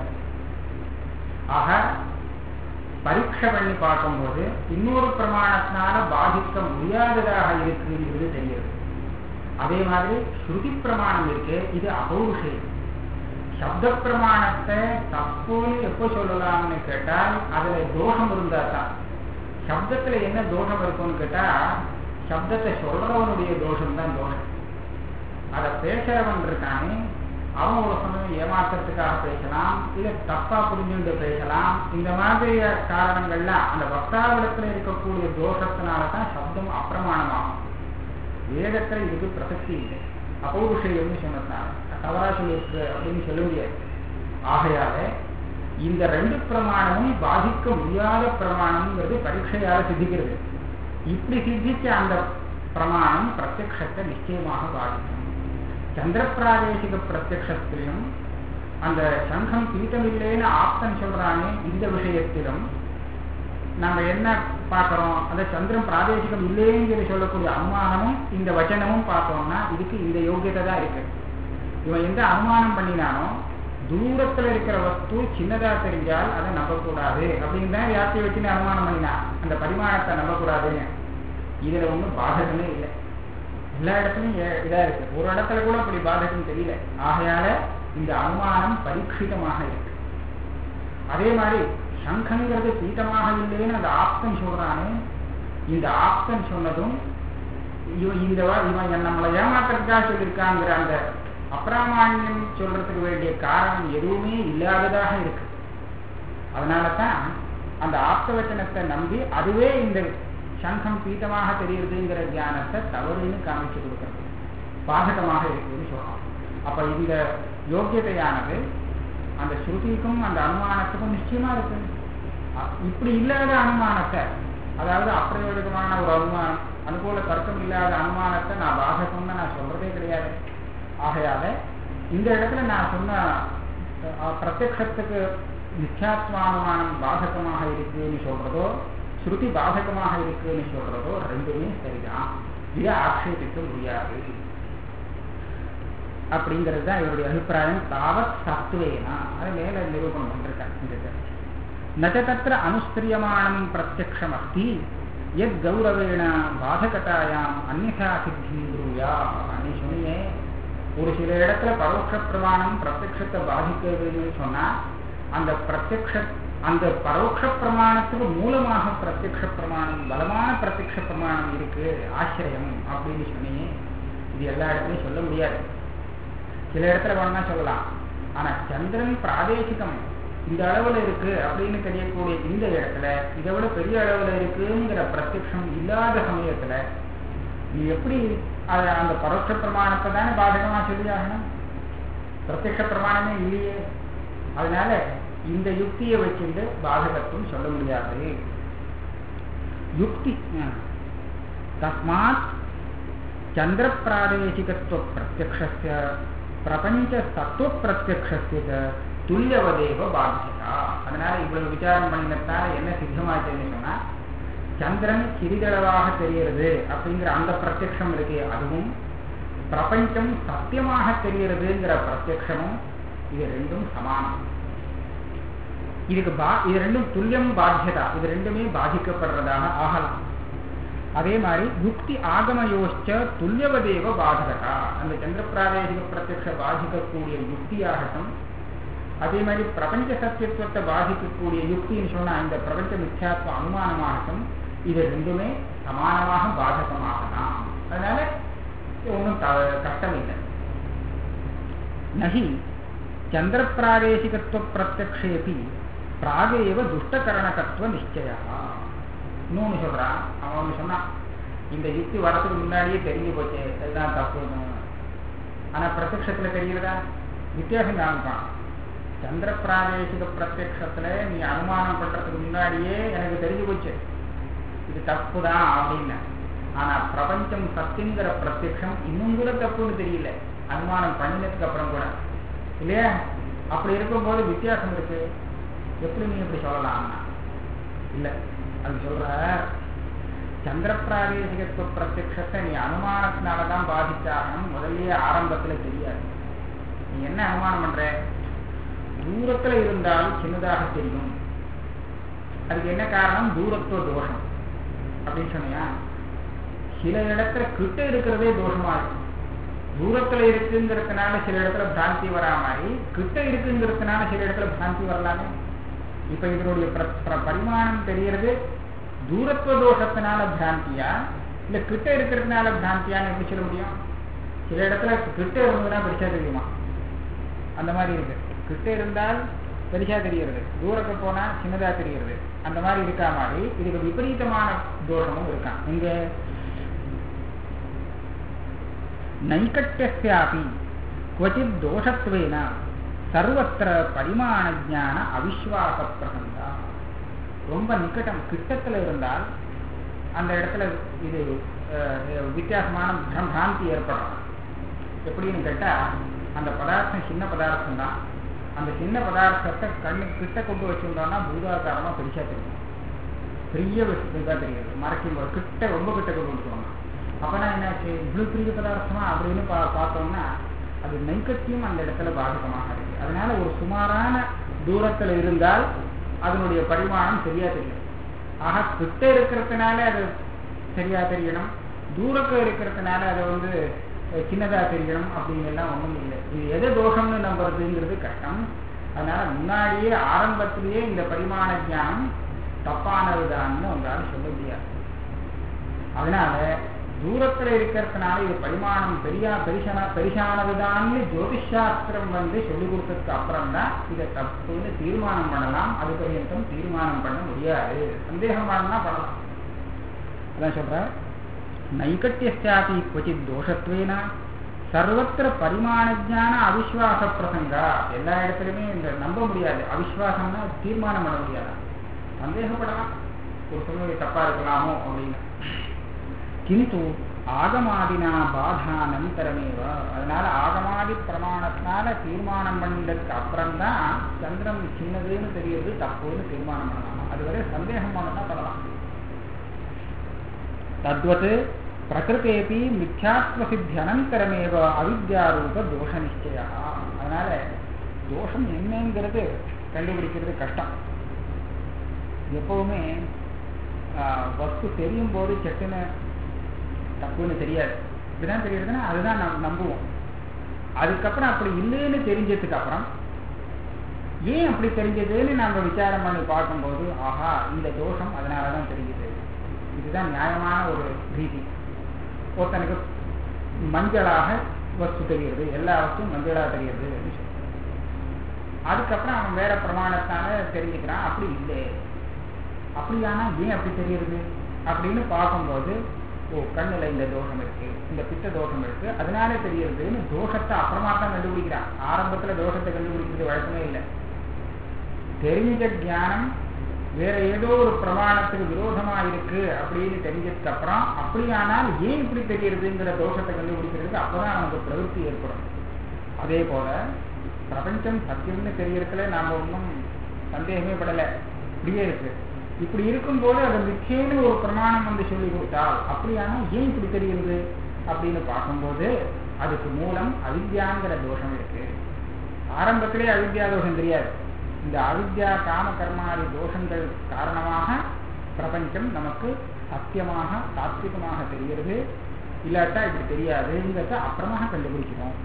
A: ஆக பரீட்சை பண்ணி பார்க்கும்போது இன்னொரு பிரமாணத்தினால பாதிக்க முடியாததாக இருக்குங்கிறது தெரியுது. அதே மாதிரி ஸ்ருதி பிரமாணம் இருக்கு, இது அபௌருஷேயம். சப்த பிரமாணத்தை தப்புன்னு எப்போ சொல்லலாம்னு கேட்டால் அதுல தோஷம் இருந்தா தான். சப்தத்துல என்ன தோஷம் இருக்கும்னு கேட்டா சப்தத்தை சொல்றவனுடைய தோஷம் தான் தோஷம். அதை பேசுறவன் இருக்கானே அவன் ஒரு சமயம் ஏமாற்றத்துக்காக பேசலாம், இல்ல தப்பா புரிஞ்சுட்டு பேசலாம். இந்த மாதிரி காரணங்கள்லாம் அந்த வக்தாவிடத்துல இருக்கக்கூடிய தோஷத்தினாலதான் சப்தம் அப்பிரமாணமாகும். வேதத்துல இதுக்கு பிரசக்தி இல்லை. அபௌருஷேயம்னு சொன்னதுனால தவறா சொல்லிருக்கு அப்படின்னு சொல்ல முடியாது. ஆகையால இந்த ரெண்டு பிரமாணமும் பாதிக்க முடியாத பிரமாணம்ங்கிறது பரீட்சையால சித்திக்கிறது. இப்படி சித்திச்ச அந்த பிரமாணம் பிரத்யக்ஷத்தை நிச்சயமாக பாதிக்கும். சந்திர பிராதேசிக பிரத்யக்ஷத்திலும் அந்த சங்கம் பீட்டமில்லைன்னு ஆப்தன் சொல்றானே, இந்த விஷயத்திலும் நாம என்ன பார்க்கிறோம்? அந்த சந்திரன் பிராதேசிகம் இல்லைன்னு சொல்லக்கூடிய அனுமானமும் இந்த வச்சனமும் பார்த்தோம்னா இதுக்கு இந்த யோகியத்தை தான் இருக்கு. இவன் எந்த அனுமானம் பண்ணினானோ தூரத்துல இருக்கிற வஸ்து சின்னதா தெரிஞ்சால் அதை நம்பக்கூடாது அப்படின்னு தான் யாத்திரை வச்சுன்னு அனுமானம் பண்ணினான். அந்த பரிமாணத்தை நம்பக்கூடாதுன்னு இதுல ஒன்றும் பாதகமே இல்லை. எல்லா இடத்துலையும் இதா இருக்கு. ஒரு இடத்துல கூட அப்படி பாதகம் தெரியல. ஆகையால இந்த அனுமானம் பரீட்சிதமாக இருக்கு. அதே மாதிரி சங்கங்கிறது பீட்டமாக இல்லைன்னு அந்த ஆப்தன் சொல்றானே, இந்த ஆப்தன் சொன்னதும் இவன் நம்மளை ஏமாற்றத்துக்காக சொல்லியிருக்காங்கிற அந்த அப்பிராமான்யம் சொல்றதுக்கு வேண்டிய காரணம் எதுவுமே இல்லாததாக இருக்கு. அதனாலதான் அந்த ஆப்தவச்சனத்தை நம்பி அதுவே இந்த சங்கம் பீட்டமாக தெரியுதுங்கிற ஞானத்தை தவறுன்னு காமிச்சு கொடுக்கறது பாதகமாக இருக்குதுன்னு சொல்றோம். அப்ப இந்த யோக்கியதையானது அந்த ஸ்ருதிக்கும் அந்த அனுமானத்துக்கும் நிச்சயமா இருக்கு. இப்படி இல்லாத அனுமானத்தை, அதாவது அப்பிரயோஜகமான ஒரு அனுமானம், அனுகூல தர்க்கம் இல்லாத அனுமானத்தை நான் பாதகம்னு நான் சொல்றதே கிடையாது. ஆகையால இந்த இடத்துல நான் சொன்ன பிரத்யக்ஷத்துக்கு மித்யாத்வானுமானம் பாதகமாக இருக்குன்னு சொல்றதோ, ஸ்ருதி பாதகமாக இருக்குன்னு சொல்றதோ ரெண்டுமே சரிதான். இதை ஆட்சேபிக்க முடியாது அப்படிங்கிறது தான் இவருடைய அபிப்பிராயம். தாவத் சத்துவேனா, அது மேல நிரூபணம் பண்றாங்க. நச்ச அனுஸ்திரியமானம் பிரத்யக்ஷம் அஸ்தி எத் கௌரவேண பாதகதாயாம் அந்நியதா சித்தி ப்ரூயா. நீ சொன்னியே ஒரு சில இடத்துல பரோட்ச பிரமாணம் பிரத்யக்ஷத்தை பாதிக்கிறதுன்னு சொன்னா அந்த பரோட்ச பிரமாணத்துக்கு மூலமாக பிரத்யக்ஷ பிரமாணம், பலமான பிரத்யக்ஷ பிரமாணம் இருக்கு, ஆசிரியம் அப்படின்னு சொன்னியே. இது எல்லா இடத்துலையும் சொல்ல முடியாது. சில இடத்துல வேணா சொல்லலாம். ஆனா சந்திரன் பிராதேசிகம் இந்த அளவுல இருக்கு அப்படின்னு தெரியக்கூடிய இந்த இடத்துல இதை விட பெரிய அளவுல இருக்குங்கிற பிரத்யக்ஷம் இல்லாத சமயத்துல நீ எப்படி அந்த பரோட்ச பிரமாணத்தை தானே பாதகமா சொல்லி ஆகணும்? பிரத்யக்ஷ பிரமாணமே இல்லையே. அதனால இந்த யுக்தியை வச்சுட்டு பாதகத்துவம் சொல்ல முடியாது. யுக்தி தஸ்மாத் சந்திர பிராதேசிகத்துவ பிரத்யக்ஷஸ்ய பிரபஞ்ச தத்துவ பிரத்யக்ஷஸ்ய துல்லியவதேவ பாத்தியதா. அதனால இவ்வளவு விசாரம் பண்ணினதால என்ன சித்தமாச்சுன்னு சொன்னா, சந்திரன் சிறிதளவாக தெரிகிறது அப்படிங்கிற அந்த பிரத்யக்ஷம் இருக்கு, அதுவும் பிரபஞ்சம் சத்தியமாக தெரிகிறதுங்கிற பிரத்யக்ஷமும், இது ரெண்டும் சமானம். இது ரெண்டும் துல்லியம் பாத்தியதா, இது ரெண்டுமே பாதிக்கப்படுறதாக ஆகலாம். அதே மாதிரி யுக்தி ஆகமயோச்ச துல்லியவதேவ பாதகதா. அந்த சந்திர பிராதேசிக பிரத்யக்ஷ பாதிக்கக்கூடிய யுக்தியாகட்டும், அதே மாதிரி பிரபஞ்ச சத்தியத்துவத்தை பாதிக்கக்கூடிய யுக்தின்னு சொன்னா இந்த பிரபஞ்ச மித்யாத்வ அனுமானமாகட்டும், இது ரெண்டுமே சமானமாக பாதகமாகலாம். அதனால ஒன்றும் கஷ்டம் இல்லை. நகி சந்திர பிராதேசிகத்துவ பிரத்யக்ஷேபி பிராகேவ துஷ்டகரணகத்துவ நிச்சயா. இன்னொன்னு சொல்றான், அவன் சொன்னான் இந்த யுக்தி வரத்துக்கு முன்னாடியே தெரிஞ்சு போச்சு எல்லாம் தப்புன்னு. ஆனா பிரத்யக்ஷத்துல தெரிகிறதா? வித்தியாசம் காமிப்பான். சந்திர பிராதேசிக பிரத்யக்ஷத்துல நீ அனுமானம் பண்றதுக்கு முன்னாடியே எனக்கு தெரிஞ்சு போச்சு இது தப்பு தான் அப்படின்னு. ஆனா பிரபஞ்சம் சத்தியங்கிற பிரத்யக்ஷம் இன்னும் கூட தப்புன்னு தெரியல, அனுமானம் பண்ணினதுக்கு அப்புறம் கூட இல்லையா? அப்படி இருக்கும்போது வித்தியாசம் இருக்கு. எப்படி நீ இப்படி சொல்லலாம்னா இல்ல, அது சொல்ற சந்திர பிராதேசிகத்துவ பிரத்யக்ஷத்தை நீ அனுமானத்தினாலதான் பாதிச்சாகணும், முதல்லயே ஆரம்பத்துல தெரியாது. நீ என்ன அனுமானம் பண்ற? தூரத்துல இருந்தாலும் சின்னதாக தெரியும். அதுக்கு என்ன காரணம்? தூரத்துவ தோஷம் அப்படின்னு சொன்னியா. சில இடத்துல கிட்ட இருக்கிறதே தோஷமா இருக்கு. தூரத்துல இருக்குங்கிறதுனால சில இடத்துல பிராந்தி வரா மாதிரி கிட்ட இருக்குங்கிறதுனால சில இடத்துல பிராந்தி வரலாமே. இப்ப இதனுடைய பரிமாணம் தெரிகிறது தூரத்துவ தோஷத்தினால பிராந்தியா இல்ல கிட்ட இருக்கிறதுனால பிராந்தியான்னு எப்படி சொல்ல முடியும்? சில இடத்துல கிட்ட இருந்ததுன்னா பெருசா தெரியுமா? அந்த மாதிரி இருக்கு. கிட்ட இருந்தால் பெருசா தெரிகிறது, தூரத்துக்கு போனா சின்னதா தெரிகிறது. அந்த மாதிரி இருக்கா மாதிரி இதுக்கு விபரீதமான தோஷமும் இருக்கான். இங்க நைகட்யஸ்யாபி क्वचित् தோஷத்வேன சர்வத்திர பரிமாண ஞான அவிஸ்வாச பிரகந்தா. ரொம்ப நிக்கட்டம் கிட்டத்துல இருந்தால் அந்த இடத்துல இது வித்தியாசமான பிராந்தி ஏற்படலாம். எப்படின்னு கேட்டா, அந்த பதார்த்தம் சின்ன பதார்த்தம் தான். அந்த சின்ன பதார்த்தத்தை கண்ணு கிட்ட கொண்டு வச்சிருந்தோம்னா பூதாகாரமா பெருசா தெரியும், பெரிய இதா தெரியாது. மறைக்கும் போது கிட்ட ரொம்ப கிட்ட கொண்டு வந்துட்டோம்னா அப்பனா என்னாச்சு, இவ்வளவு பெரிய பதார்த்தமா அப்படின்னு பார்த்தோம்னா அது நைக்கத்தியம் அந்த இடத்துல பாதகமாக இருக்கு. அதனால ஒரு சுமாரான தூரத்துல இருந்தால் அதனுடைய பரிமாணம் சரியா தெரியும். ஆக கிட்ட இருக்கிறதுனால அது சரியா தெரியணும், தூரத்துல இருக்கிறதுனால அதை சின்னதா தெரியணும் அப்படின்னு எல்லாம் ஒண்ணும் இல்லை. இது எது தோஷம்னு நம்புறதுங்கிறது கஷ்டம். அதனால முன்னாடியே ஆரம்பத்திலேயே இந்த பரிமாண ஞானம் தப்பானதுதான்னு உங்களால சொல்ல முடியாது. அதனால தூரத்துல இருக்கிறதுனால இது பரிமாணம் பெரிசானதுதான்னு ஜோதிஷாஸ்திரம் சொல்லி கொடுத்ததுக்கு அப்புறம் தான் இதை தப்புன்னு தீர்மானம் பண்ணலாம். அது பரியந்தம் தீர்மானம் பண்ண முடியாது, சந்தேகம் பண்ணலாம். அதான் சொல்ற நைகட்யஸ்யாபி क्वचित् தோஷத்வேன சர்வத்திர பரிமாண ஞான அவிஸ்வாச பிரசங்கா. எல்லா இடத்துலையுமே இந்த நம்ப முடியாது. அவிஸ்வாசம்னா தீர்மானம் பண்ண முடியாது, சந்தேகப்படலாம், ஒரு சூழ்நிலை தப்பா இருக்கலாமோ அப்படின்னு. கிந்து ஆகமாதினா பாதானந்தரமேவ. அதனால ஆகமாதி பிரமாணத்தினால தீர்மானம் பண்ணதுக்கு அப்புறம்தான் சந்திரன் சின்னதுன்னு தெரியுது, தப்புன்னு தீர்மானம் பண்ணலாம். அதுவரை சந்தேகம் பண்ணலாம் பண்ணலாம். தத்வத் பிரகிருதேபி மித்யாத்வ சித்தி அனந்தரமேவ அவித்யாரூப தோஷ நிச்சயா. அதனால தோஷம் என்னங்கிறது கண்டுபிடிக்கிறது கஷ்டம். எப்பவுமே வஸ்து தெரியும் போது செட்டுன்னு தப்புன்னு தெரியாது. இப்படிதான் தெரியுதுன்னா அதுதான் நம்புவோம். அதுக்கப்புறம் அப்படி இல்லைன்னு தெரிஞ்சதுக்கு அப்புறம் ஏன் அப்படி தெரிஞ்சதுன்னு நம்ம விசாரம் பண்ணி பார்க்கும்போது ஆஹா இந்த தோஷம் அதனாலதான் தெரிஞ்சது. இதுதான் நியாயமான ஒரு ரீதி. ஒருத்தனுக்கு மஞ்சளாக வஸ்து தெரிகிறது, எல்லா வஸ்தும் மஞ்சளாக தெரிகிறது. அதுக்கப்புறம் அவன் வேற பிரமாணத்தால தெரிஞ்சுக்கிறான் அப்படி இல்லை. அப்படியானா ஏன் அப்படி தெரியுது அப்படின்னு பார்க்கும்போது ஓ கண்ணுல இந்த தோஷம் இருக்கு, இந்த பித்த தோஷம் இருக்கு, அதனால தெரியுதுன்னு தோஷத்தை அப்புறமா தான் கண்டுபிடிக்கிறான். ஆரம்பத்துல தோஷத்தை கண்டுபிடிக்கிறது வழக்கமே இல்லை. தெரிஞ்ச ஞானம் வேற ஏதோ ஒரு பிரமாணத்துக்கு விரோதமா இருக்கு அப்படின்னு தெரிஞ்சதுக்கு அப்புறம் அப்படியானால் ஏன் இப்படி தெரியுதுங்கிற தோஷத்தை கண்டுபிடிக்கிறதுக்கு அப்பதான் நமக்கு பிரவೃತ್ತಿ ஏற்படும். அதே போல பிரபஞ்சம் சத்தியம்னு தெரியறதுல நாம ஒன்றும் சந்தேகமே படலை, இப்படியே இருக்கு. இப்படி இருக்கும்போது அதை மிச்சேன்னு ஒரு பிரமாணம் வந்து சொல்லி கொடுத்தால் அப்படியானா ஏன் இப்படி தெரியுது அப்படின்னு பார்க்கும்போது அதுக்கு மூலம் அவித்யாங்கிற தோஷம் இருக்கு. ஆரம்பத்திலே அவித்யா தோஷம் தெரியாது. இந்த அவித்யா காம கர்மாதி தோஷங்கள் காரணமாக பிரபஞ்சம் நமக்கு சத்தியமாக சாத்விகமாக தெரிகிறது. இல்லாட்டா இப்படி தெரியாதுங்கிறத அப்புறமாக கண்டுபிடிக்கணும்.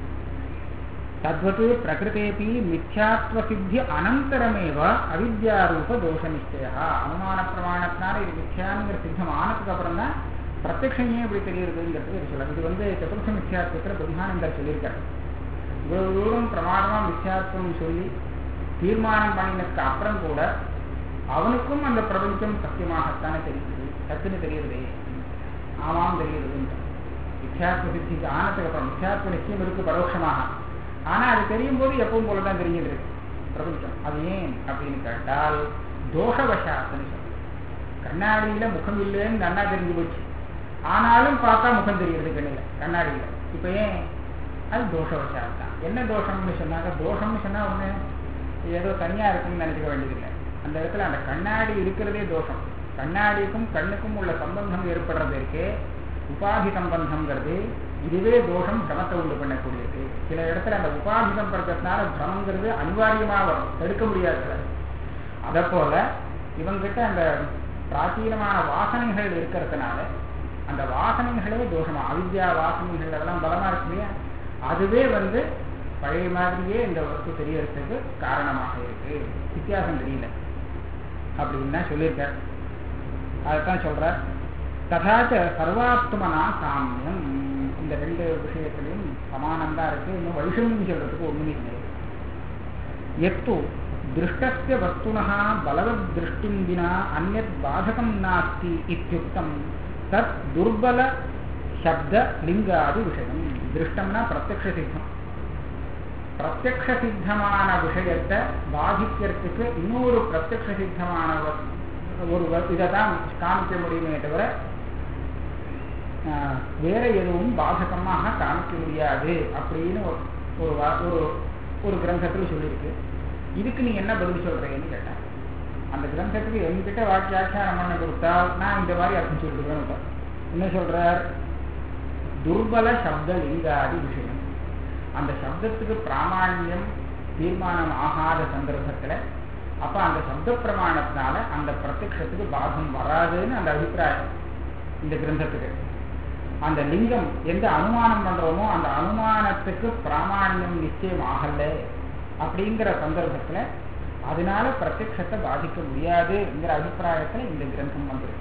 A: தத்வத் பிரகிருதேபி மித்யாத்வ சித்தி அனந்தரமேவ அவித்யாரூப தோஷ நிச்சயா. அனுமான பிரமாணத்தினால இது மித்யாங்கிற சித்தம் ஆனதுக்கு அப்புறம் தான் பிரத்யக்ஷம் ஏன் இப்படி தெரியுதுங்கிறது இது சொல்ல. இது வந்து சதுர்த்த மித்யாத்வத்தில் பிரதானந்தர் சொல்லியிருக்காரு. இவ்வளவு தூரம் பிரமாணமா மித்யாத்வம் சொல்லி தீர்மானம் பண்ணினதுக்கு அப்புறம் கூட அவனுக்கும் அந்த பிரபஞ்சம் சத்தியமாகத்தானே தெரியுது, சத்துன்னு தெரியுது, ஆமாம் தெரியுது. மித்யாத்வ சித்திக்கு ஆனதுக்கு அப்புறம் மித்யாத்வ நிச்சயம் இருக்கு பரோட்சமாக. ஆனா அது தெரியும் போது எப்பவும் போலதான் தெரிஞ்சது பிரபஞ்சம். அது ஏன் அப்படின்னு கேட்டால் தோஷவசாத்துன்னு சொல்ல. கண்ணாடியில முகம் இல்லைன்னு நன்னா தெரிஞ்சு போச்சு, ஆனாலும் பார்த்தா முகம் தெரியுது கண்ணில கண்ணாடியில. இப்ப ஏன்? அது தோஷவசாத் தான். என்ன தோஷம்னு சொன்னாங்க? தோஷம்னு சொன்னா ஒண்ணு ஏதோ தனியா இருக்குன்னு நினைச்சுக்க வேண்டியதில்லை. அந்த இடத்துல அந்த கண்ணாடி இருக்கிறதே தோஷம். கண்ணாடிக்கும் கண்ணுக்கும் உள்ள சம்பந்தம் ஏற்படுறது இருக்கே உபாதி சம்பந்தம்ங்கிறது, இதுவே தோஷம் பிரமத்தை உண்டு பண்ணக்கூடியது. சில இடத்துல அந்த உபாதி சம்பந்தத்தினால பிரமங்கிறது அனிவாரியமா வரும், தடுக்க முடியாது. அதை போல இவங்கிட்ட அந்த பிராச்சீனமான வாசனைகள் இருக்கிறதுனால அந்த வாசனைகளே தோஷமா, அவித்யா வாசனைகள் அதெல்லாம் பலமா இருக்கு இல்லையா, அதுவே வந்து பழைய மாதிரியே இந்த வஸ்து தெரியறதுக்கு காரணமாக இருக்கு. வித்தியாசம் தெரியல அப்படின்னு தான் சொல்லியிருக்கார். அதைத்தான் சொல்ற. ததாச்ச சர்வாத்மனா சாமியம். இந்த ரெண்டு விஷயத்திலையும் சமானம்தான் இருக்கு, இன்னும் வைஷமியம் சொல்றதுக்கு ஒண்ணுமே இல்லை. எத்து திருஷ்டஸ்ய வஸ்துனஹ பலவத் திருஷ்டிம் வினா அன்யத் பாதகம் நாஸ்தி இத்யுக்தம் தத் துர்பல சப்த லிங்காதி விஷயம். திருஷ்டம்னா பிரத்யக்ஷ சித்தம். பிரத்யக்ஷ சித்தமான விஷயத்தை பாதிக்கிறதுக்கு இன்னொரு பிரத்யக்ஷ சித்தமான ஒரு இதைதான் காமிக்க முடியுமே தவிர வேற எதுவும் பாதகமாக காமிக்க முடியாது அப்படின்னு ஒரு கிரந்தத்தில் சொல்லியிருக்கு. இதுக்கு நீ என்ன பதில் சொல்றேன்னு கேட்டேன். அந்த கிரந்தத்துக்கு என்கிட்ட வாக்கியாட்சாரம் பண்ண கொடுத்தா நான் இந்த மாதிரி அர்த்தம் சொல்லிட்டு என்ன சொல்றார்? துர்பல சப்த லிங்காதி விஷயம். அந்த சப்தத்துக்கு பிராமாண்யம் தீர்மானம் ஆகாத சந்தர்ப்பத்துல அப்ப அந்த சப்த பிரமாணத்தினால அந்த பிரத்யக்ஷத்துக்கு பாதம் வராதுன்னு அந்த அபிப்பிராயம் இந்த கிரந்தத்துக்கு. அந்த லிங்கம் எந்த அனுமானம் பண்றோமோ அந்த அனுமானத்துக்கு பிராமாண்யம் நிச்சயம் ஆகல அப்படிங்கிற சந்தர்ப்பத்துல அதனால பிரத்யக்ஷத்தை பாதிக்க முடியாதுங்கிற அபிப்பிராயத்துல இந்த கிரந்தம் வந்திருக்கு.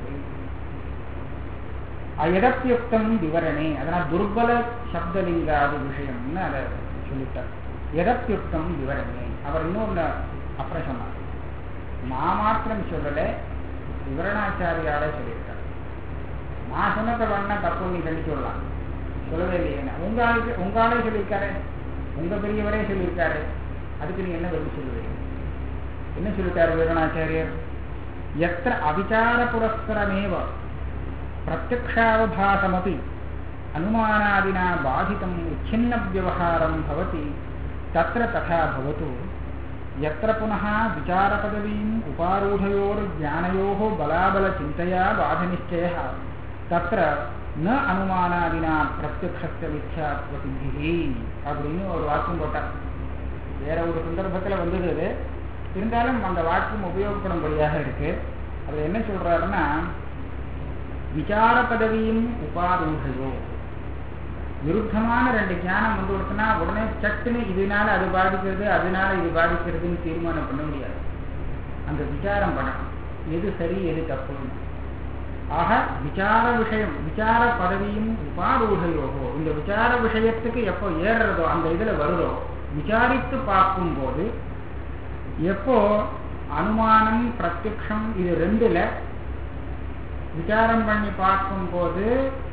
A: எதப்பியுக்தம் விவரணே, அதனால் துர்பல சப்தலிங்காதி விஷயம்னு அதை சொல்லிட்டார். எதப்பியுக்தம் விவரணே. அவர் இன்னொன்று அப்புறம் சொன்னார். நான் மாத்திரம் சொல்லலை, விவரணாச்சாரியாலே சொல்லியிருக்கார். நான் சொன்னதை வேணா தப்பு நீ கண்டிச்சு விடலாம், சொல்லவே இல்லையே. உங்காலே சொல்லியிருக்காரு, உங்க பெரியவரே சொல்லியிருக்காரு, அதுக்கு நீங்க என்ன பதில் சொல்லுவீங்க? என்ன சொல்லிட்டாரு விவரணாச்சாரியர்? எத்திர அவிசார புரஸ்கரமேவ பிரத்யக்ஷாவபாசமபி அனுமானாதினா பாதிதம் உச்சின்ன வியவஹாரம் பவதி தத்ர ததா பவது. यत्र पुनः विचारपदवीम् उपारूढयोर्ज्ञानयोः बलाबलचिन्तया बाधनिश्चयः तत्र न अनुमानादिना प्रत्यक्षस्य मिथ्यात्वसिद्धिः அப்படின்னு ஒரு வாக்கியம் போட்டார். வேற ஒரு சந்தர்ப்பத்தில் வந்தது, இருந்தாலும் அந்த வாக்கியம் உபயோகப்படும்படியாக இருக்கு. அதில் என்ன சொல்றாருன்னா, விசார பதவியும் உபாரூढயோ, விருத்தமான ரெண்டு ஞானம் வந்து கொடுத்தனா உடனே சட்டுன்னு இதனால அது பாதிக்கிறது அதனால இது பாதிக்கிறதுன்னு தீர்மானம் பண்ண முடியாது. அந்த விசாரம் பண்ணணும், எது சரி எது தப்புன்னு. ஆக விசார விஷயம், விசார பதவியும் உபாரூढயோகோ, இந்த விசார விஷயத்துக்கு எப்போ ஏறுறதோ அந்த இதுல வருதோ, விசாரித்து பார்க்கும் போது எப்போ அனுமானம் பிரத்யக்ஷம் இது ரெண்டுல விசாரம் பண்ணி பார்க்கும் போது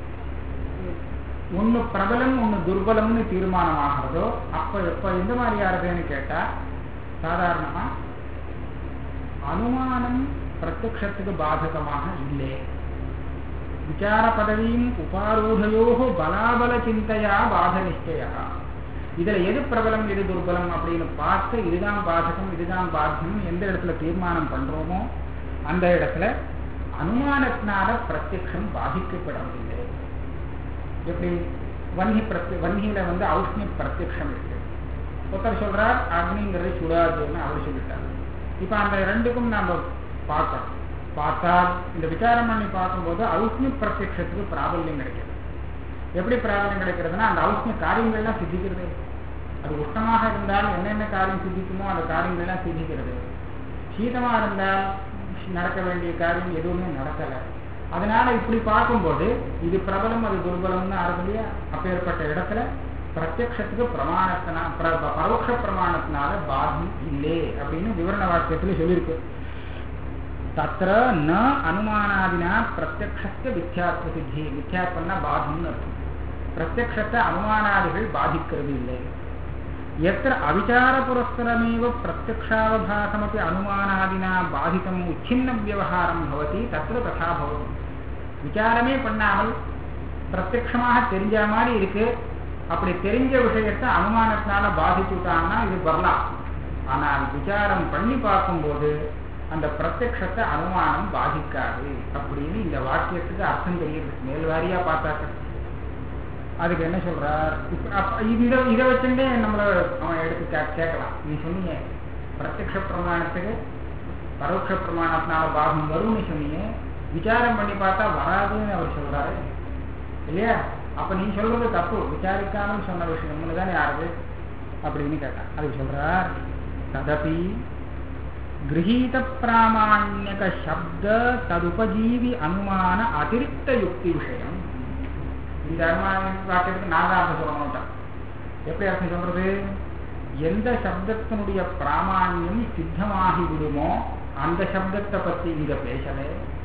A: ஒன்னு பிரபலம் ஒன்னு துர்பலம்னு தீர்மானம் ஆகிறதோ அப்ப எப்ப எந்த மாதிரி ஆறுதுன்னு கேட்டா, சாதாரணமா அனுமானம் பிரத்யக்ஷத்துக்கு பாதகமாக இல்லை. விசார பதவியும் உபாரூढயோஹோ பலாபல சிந்தையா பாத நிச்சயா, இதுல எது பிரபலம் எது துர்பலம் அப்படின்னு பார்த்து இதுதான் பாதகம் இதுதான் பாத்தியம் எந்த இடத்துல தீர்மானம் பண்றோமோ அந்த இடத்துல அனுமானத்தினால பிரத்யக்ஷம் பாதிக்கப்படவில்லை. எப்படி வன்னியில வந்து ஔஷ்ணிய பிரத்யக்ஷம் இருக்கு. ஒருத்தர் சொல்றார் அக்னிங்கிறது சுடாதுன்னு அவர் சொல்லிட்டார். இப்ப அந்த ரெண்டுக்கும் நம்ம பார்க்கணும். பார்த்தால் இந்த விசாரம் பண்ணி பார்க்கும்போது ஔஷ்ணிய பிரத்யக்ஷத்துக்கு பிராபல்யம் கிடைக்கிறது. எப்படி பிராபல்யம் கிடைக்கிறதுனா, அந்த ஔஷ்ணிய காரியங்கள்லாம் சித்திக்கிறது. அது உஷ்ணமாக இருந்தால் என்னென்ன காரியம் சித்திக்குமோ அந்த காரியங்கள்லாம் சித்திக்கிறது. சீதமா இருந்தால் நடக்க வேண்டிய காரியம் எதுவுமே நடக்கல. அதனால இப்படி பார்க்கும்போது இது பிரபலம் அது துர்பலம்னு ஆறுது இல்லையா? அப்பேற்பட்ட இடத்துல பிரத்யக்ஷத்துக்கு பிரமாணத்தினா பரோட்ச பிரமாணத்தினால பாதம் இல்லை அப்படின்னு விவரண வாக்கியத்துல சொல்லியிருக்கு. தத்திர ந அனுமானாதினா பிரத்யக்ஷத்தை மித்யாத்வ சித்தி, மித்யாத்வம்னா பாதம்னு அர்த்தம். பிரத்யக்ஷத்தை அனுமானாதிகள் பாதிக்கிறது இல்லை. எத்திர அவிசார புரஸ்கரமேவ பிரத்யக்ஷாவபாசமபி அனுமானாதினா பாதிதம் உச்சின்ன வியவஹாரம் பவதி தத்திர ததா பவதி. விசாரமே பண்ணாமல் பிரத்யக்ஷமாக தெரிஞ்ச மாதிரி இருக்கு, அப்படி தெரிஞ்ச விஷயத்தை அனுமானத்தினால பாதிச்சுட்டாங்கன்னா இது வரலாம். ஆனால் விசாரம் பண்ணி பார்க்கும்போது அந்த பிரத்யக்ஷத்தை அனுமானம் பாதிக்காது அப்படின்னு இந்த வாக்கியத்துக்கு அர்த்தம் தெரியுது. மேல்வாரியா பார்த்தாக்க அதுக்கு என்ன சொல்றார்? இதை வச்சுட்டே நம்மள அவன் எடுத்து கேட்கலாம். நீ சொன்னீங்க பிரத்யக்ஷ பிரமாணத்துக்கு பரோட்ச பிரமாணத்தினால பாகம் வரும்னு சொன்னீங்க, விசாரம் பண்ணி பார்த்தா வராதுன்னு அவர் சொல்றாரு இல்லையா? அப்ப நீ சொல்றது தப்பு, விசாரிக்காமல் சொன்ன விஷயம்னு தானே யாரு அப்படின்னு கேட்டான். அதுக்கு சொல்றார், ததபி கிரகீத பிராமாண்யக சப்த ததுபஜீவி அனுமான அதிரிக்த யுக்தி விஷயம். இந்த அனுமான வாக்கியத்துக்கு நான் தான் அர்த்தம் சொல்ல மாட்டேன். எப்படி அர்த்தம் சொல்றது? எந்த சப்தத்தினுடைய பிராமாண்யம் சித்தமாகி விடுமோ அந்த சப்தத்தை பத்தி இங்க பேசல.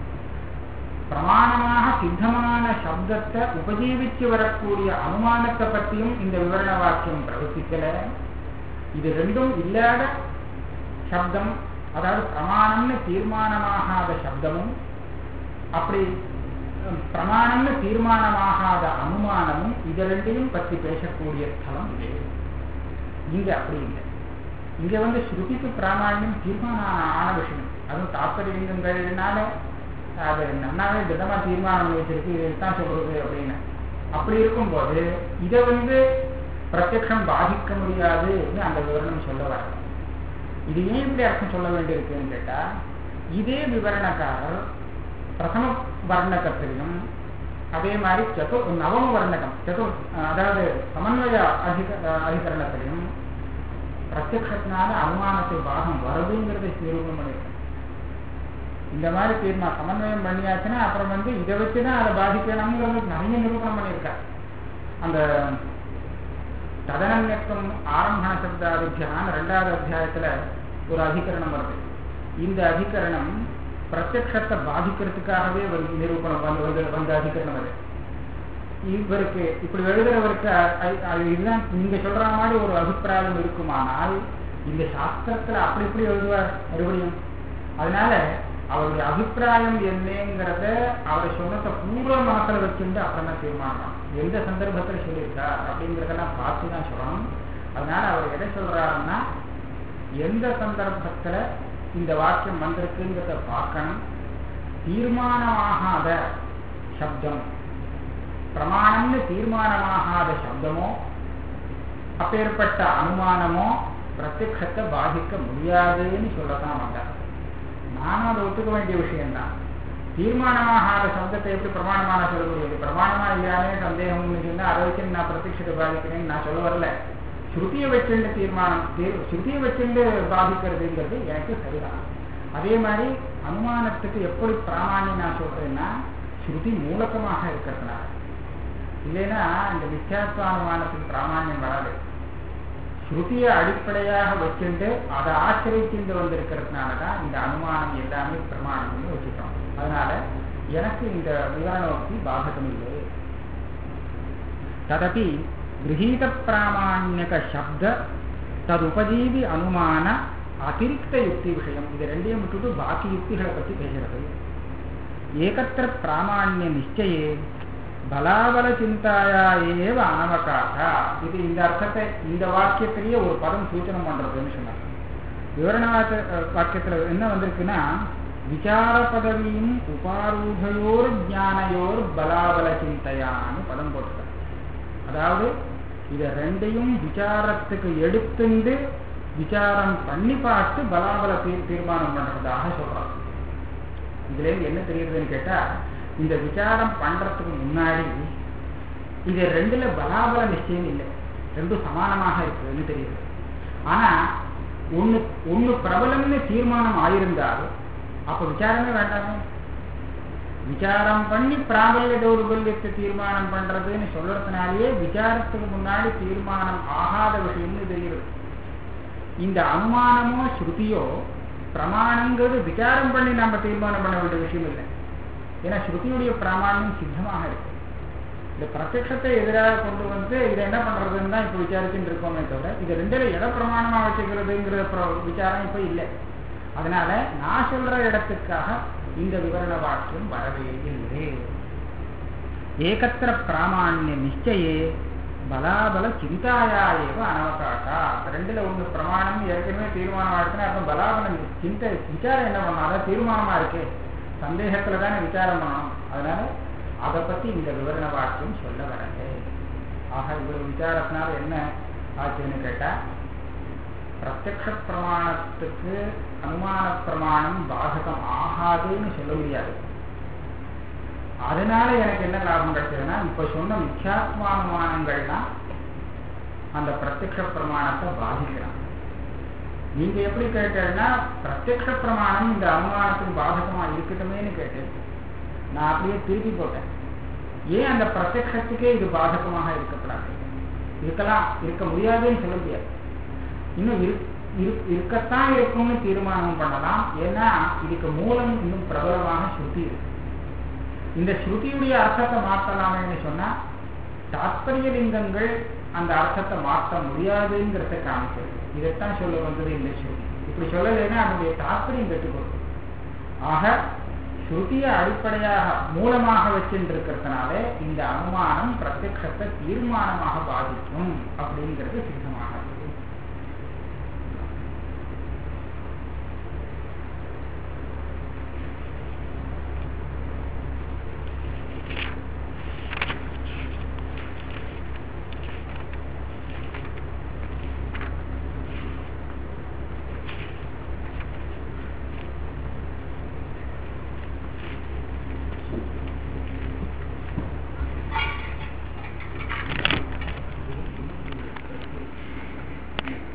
A: பிரமாணமாக சித்தமான சப்தத்தை உபஜீவிச்சு வரக்கூடிய அனுமானத்தை பற்றியும் இந்த விவரண வாக்கியம் பிரவர்த்திக்கல. இது ரெண்டும் இல்லாத சப்தம், அதாவது பிரமாணம்னு தீர்மானமாகாத சப்தமும் அப்படி பிரமாணம்னு தீர்மானமாகாத அனுமானமும் இது ரெண்டையும் பற்றி பேசக்கூடிய ஸ்தலம் இது. இங்க அப்படி இல்லை. இங்க வந்து ஸ்ருதிக்கு பிராமாண்யம் தீர்மானம் ஆன விஷயம், அதுவும் தாத்பரியங்கள்னால அது நன்னாவே திடமா தீர்மானம் வச்சிருக்கு, இதுதான் சொல்றது அப்படின்னு. அப்படி இருக்கும்போது இதை வந்து பிரத்யக்ஷம் பாதிக்க முடியாதுன்னு அந்த விவரணம் சொல்ல வர. இது ஏன் இப்படி அர்த்தம் சொல்ல வேண்டியிருக்குன்னு கேட்டா, இதே விவரணக்காரர் பிரதம வர்ணகத்திலும் அதே மாதிரி நவம வர்ணகம் அதாவது சமன்வய அதிகரணத்திலையும் பிரத்யக்ஷத்தினால அனுமானத்தை பாகம் வருதுங்கிறத நிரூபணம் பண்ணியிருக்கேன். இந்த மாதிரி தீர்மானம் சமன்வயம் பண்ணியாச்சுன்னா அப்புறம் வந்து இதை வச்சுதான் அதை பாதிக்கணுங்கிறது நிறைய நிரூபணம் பண்ணியிருக்கார். அந்த ததனன்யத்துவம் ஆரம்பண சப்தாதித்யான 2வது அத்தியாயத்துல ஒரு அதிகரணம் வருது. இந்த அதிகரணம் பிரத்யக்ஷத்தை பாதிக்கிறதுக்காகவே நிரூபணம் வந்த அதிகரணம் அது. இவருக்கு இப்படி எழுதுறவருக்கு இதுதான் நீங்க சொல்ற மாதிரி ஒரு அபிப்பிராயம் இருக்குமானால் இந்த சாஸ்திரத்துல அப்படி இப்படி எழுதுவார் மறுபடியும். அதனால அவருடைய அபிப்பிராயம் என்னங்கிறத அவர் சொன்னதை பூர்வ மனசில் வச்சுட்டு அப்புறம் தான் தீர்மானம் எந்த சந்தர்ப்பத்தில் சொல்லியிருக்கா அப்படிங்கிறதெல்லாம் பார்த்து தான் சொல்லணும். அதனால அவர் எதை சொல்றாருன்னா எந்த சந்தர்ப்பத்துல இந்த வாக்கியம் வந்திருக்குங்கிறத பார்க்கணும். தீர்மானமாகாத சப்தம், பிரமாணம்னு தீர்மானமாகாத சப்தமோ அப்பேற்பட்ட அனுமானமோ பிரத்யக்ஷத்தை பாதிக்க முடியாதுன்னு சொல்லத்தான் வந்தார். நானும் அதை ஒத்துக்க வேண்டிய விஷயம்தான். தீர்மானமாகாத சப்தத்தை எப்படி பிரமாணமான சொல்ல முடியாது? பிரமாணமா இல்லையானே சந்தேகம்னு சொன்னா அதை வச்சு நான் பிரத்யக்ஷத்தை பாதிக்கிறேன்னு நான் சொல்ல வரல. ஸ்ருதியை வச்சுண்டு ஸ்ருதியை வச்சுண்டு பாதிக்கிறதுங்கிறது எனக்கு சரிதான். அதே மாதிரி அனுமானத்துக்கு எப்படி பிராமாணியம் நான் சொல்றேன்னா ஸ்ருதி மூலகமாக இருக்கிறதுனால. இல்லைன்னா இந்த மித்யாத்வ அனுமானத்துக்கு பிராமாணியம் வராது. ஸ்ருதியை அடிப்படையாக வச்சுட்டு அதை ஆச்சரித்து வந்திருக்கிறதுனாலதான் இந்த அனுமானம் எல்லாமே பிரமாணம்னு வச்சுட்டோம். அதனால எனக்கு இந்த விவரணோக்தி பாதகம் இல்லை. ததபி கிரகீத பிராமாண்யக சப்த ததுபஜீவி அனுமான அதிரிக்த யுக்தி விஷயம். இது ரெண்டையும் விட்டுட்டு பாக்கி யுக்திகளை பற்றி பேசுறது. ஏகத்திர பிராமாண்ய நிச்சயே பலாபல சிந்தாயா ஏவ அனவகாசா. இது இந்த அர்த்தத்தை இந்த வாக்கியத்திலேயே ஒரு பதம் சூச்சனம் பண்றதுன்னு சொன்னார். விவரண வாக்கியத்துல என்ன வந்திருக்குன்னா விசார பதவியும் உபாரூதையோர் ஞானயோர் பலாபல சிந்தையான்னு பதம் போட்டுட்டார். அதாவது இதை ரெண்டையும் விசாரத்துக்கு எடுத்துண்டு விசாரம் பண்ணி பார்த்து பலாபல தீர்மானம் பண்றதாக சொல்றாங்க. இதுல என்ன தெரியுதுன்னு கேட்டா இந்த விசாரம் பண்றதுக்கு முன்னாடி இது ரெண்டுல பலாபல நிச்சயம் இல்லை, ரெண்டும் சமானமாக இருக்குன்னு தெரியுது. ஆனா ஒண்ணு பிரபலம்னு தீர்மானம் ஆயிருந்தாலும் அப்ப விசாரமே வேண்டாமே. விசாரம் பண்ணி பிராபல்ய தௌர்பல்யத்தை தீர்மானம் பண்றதுன்னு சொல்றதுனாலேயே விசாரத்துக்கு முன்னாடி தீர்மானம் ஆகாத விஷயம்னு தெரியுது. இந்த அனுமானமோ ஸ்ருதியோ பிரமாணங்கிறது விசாரம் பண்ணி நம்ம தீர்மானம் பண்ண வேண்டிய விஷயம் இல்லை. ஏன்னா ஸ்ருதியுடைய பிராமாண்யம் சித்தமாக இருக்கு. இந்த பிரத்யக்ஷத்தை எதிராக கொண்டு வந்து இதை என்ன பண்றதுன்னு தான் இப்ப விசாரிச்சுட்டு இருக்கோமே தவிர இது ரெண்டுல எதை பிரமாணமா வச்சுக்கிறதுங்கிற விசாரம் இப்ப இல்லை. அதனால நான் சொல்ற இடத்துக்காக இந்த விவரண வாக்கியம் வரவே இல்லை. ஏகத்திர பிராமாண்ய நிச்சயே பலாபல சிந்தாயா ஏவ அனவகாசா. ரெண்டுல ஒண்ணு பிரமாணம் ஏற்கனவே தீர்மானமா இருக்குன்னா அப்ப பலாபல சிந்தை விசாரம் என்ன பண்ணாலும் தீர்மானமா இருக்கு, சந்தேகத்துல தானே விசாரம் பண்ணணும். அதனால அதை பத்தி இந்த விவரண வாக்கியம் சொல்ல வரல. ஆக இவர் விசாரத்தினால என்ன ஆச்சுன்னு கேட்டா பிரத்யக்ஷ பிரமாணத்துக்கு அனுமான பிரமாணம் பாதகம் ஆகாதுன்னு சொல்ல முடியாது. அதனால எனக்கு என்ன லாபம் கிடைச்சதுன்னா இப்ப சொன்ன மித்யாத்மானுமானங்கள்லாம் அந்த பிரத்யக்ஷ பிரமாணத்தை பாதிக்கிறான். நீங்க எப்படி கேட்டீங்கன்னா பிரத்யக்ஷ பிரமாணம் இந்த அனுமானத்துக்கு பாதகமா இருக்கட்டுமேன்னு கேட்டேன். நான் அப்படியே திருப்பி போட்டேன். ஏன் அந்த பிரத்யக்ஷத்துக்கே இது பாதகமாக இருக்கப்படாது? இருக்க முடியாதுன்னு சொல்ல முடியாது. இன்னும் இருக்கத்தான் இருக்கும்னு தீர்மானம் பண்ணலாம். ஏன்னா இதுக்கு மூலம் இன்னும் பிரபலமாக ஸ்ருதி இருக்கு. இந்த ஸ்ருதியுடைய அர்த்தத்தை மாற்றலாமேன்னு சொன்னா தாத்பரிய லிங்கங்கள் அந்த அர்த்தத்தை மாற்ற முடியாதுங்கிறத காமிக்கிறது. இதைத்தான் சொல்ல வந்தது இந்த ஸ்ருதி. இப்படி சொல்லலைன்னா அதனுடைய தாத்பரியம் கெட்டுக்கொடுக்கும். ஆக ஸ்ருதியை அடிப்படையாக மூலமாக வச்சுட்டு இருக்கிறதுனால இந்த அனுமானம் பிரத்யக்ஷத்தை தீர்மானமாக பாதிக்கும் அப்படிங்கிறது சித்தமாக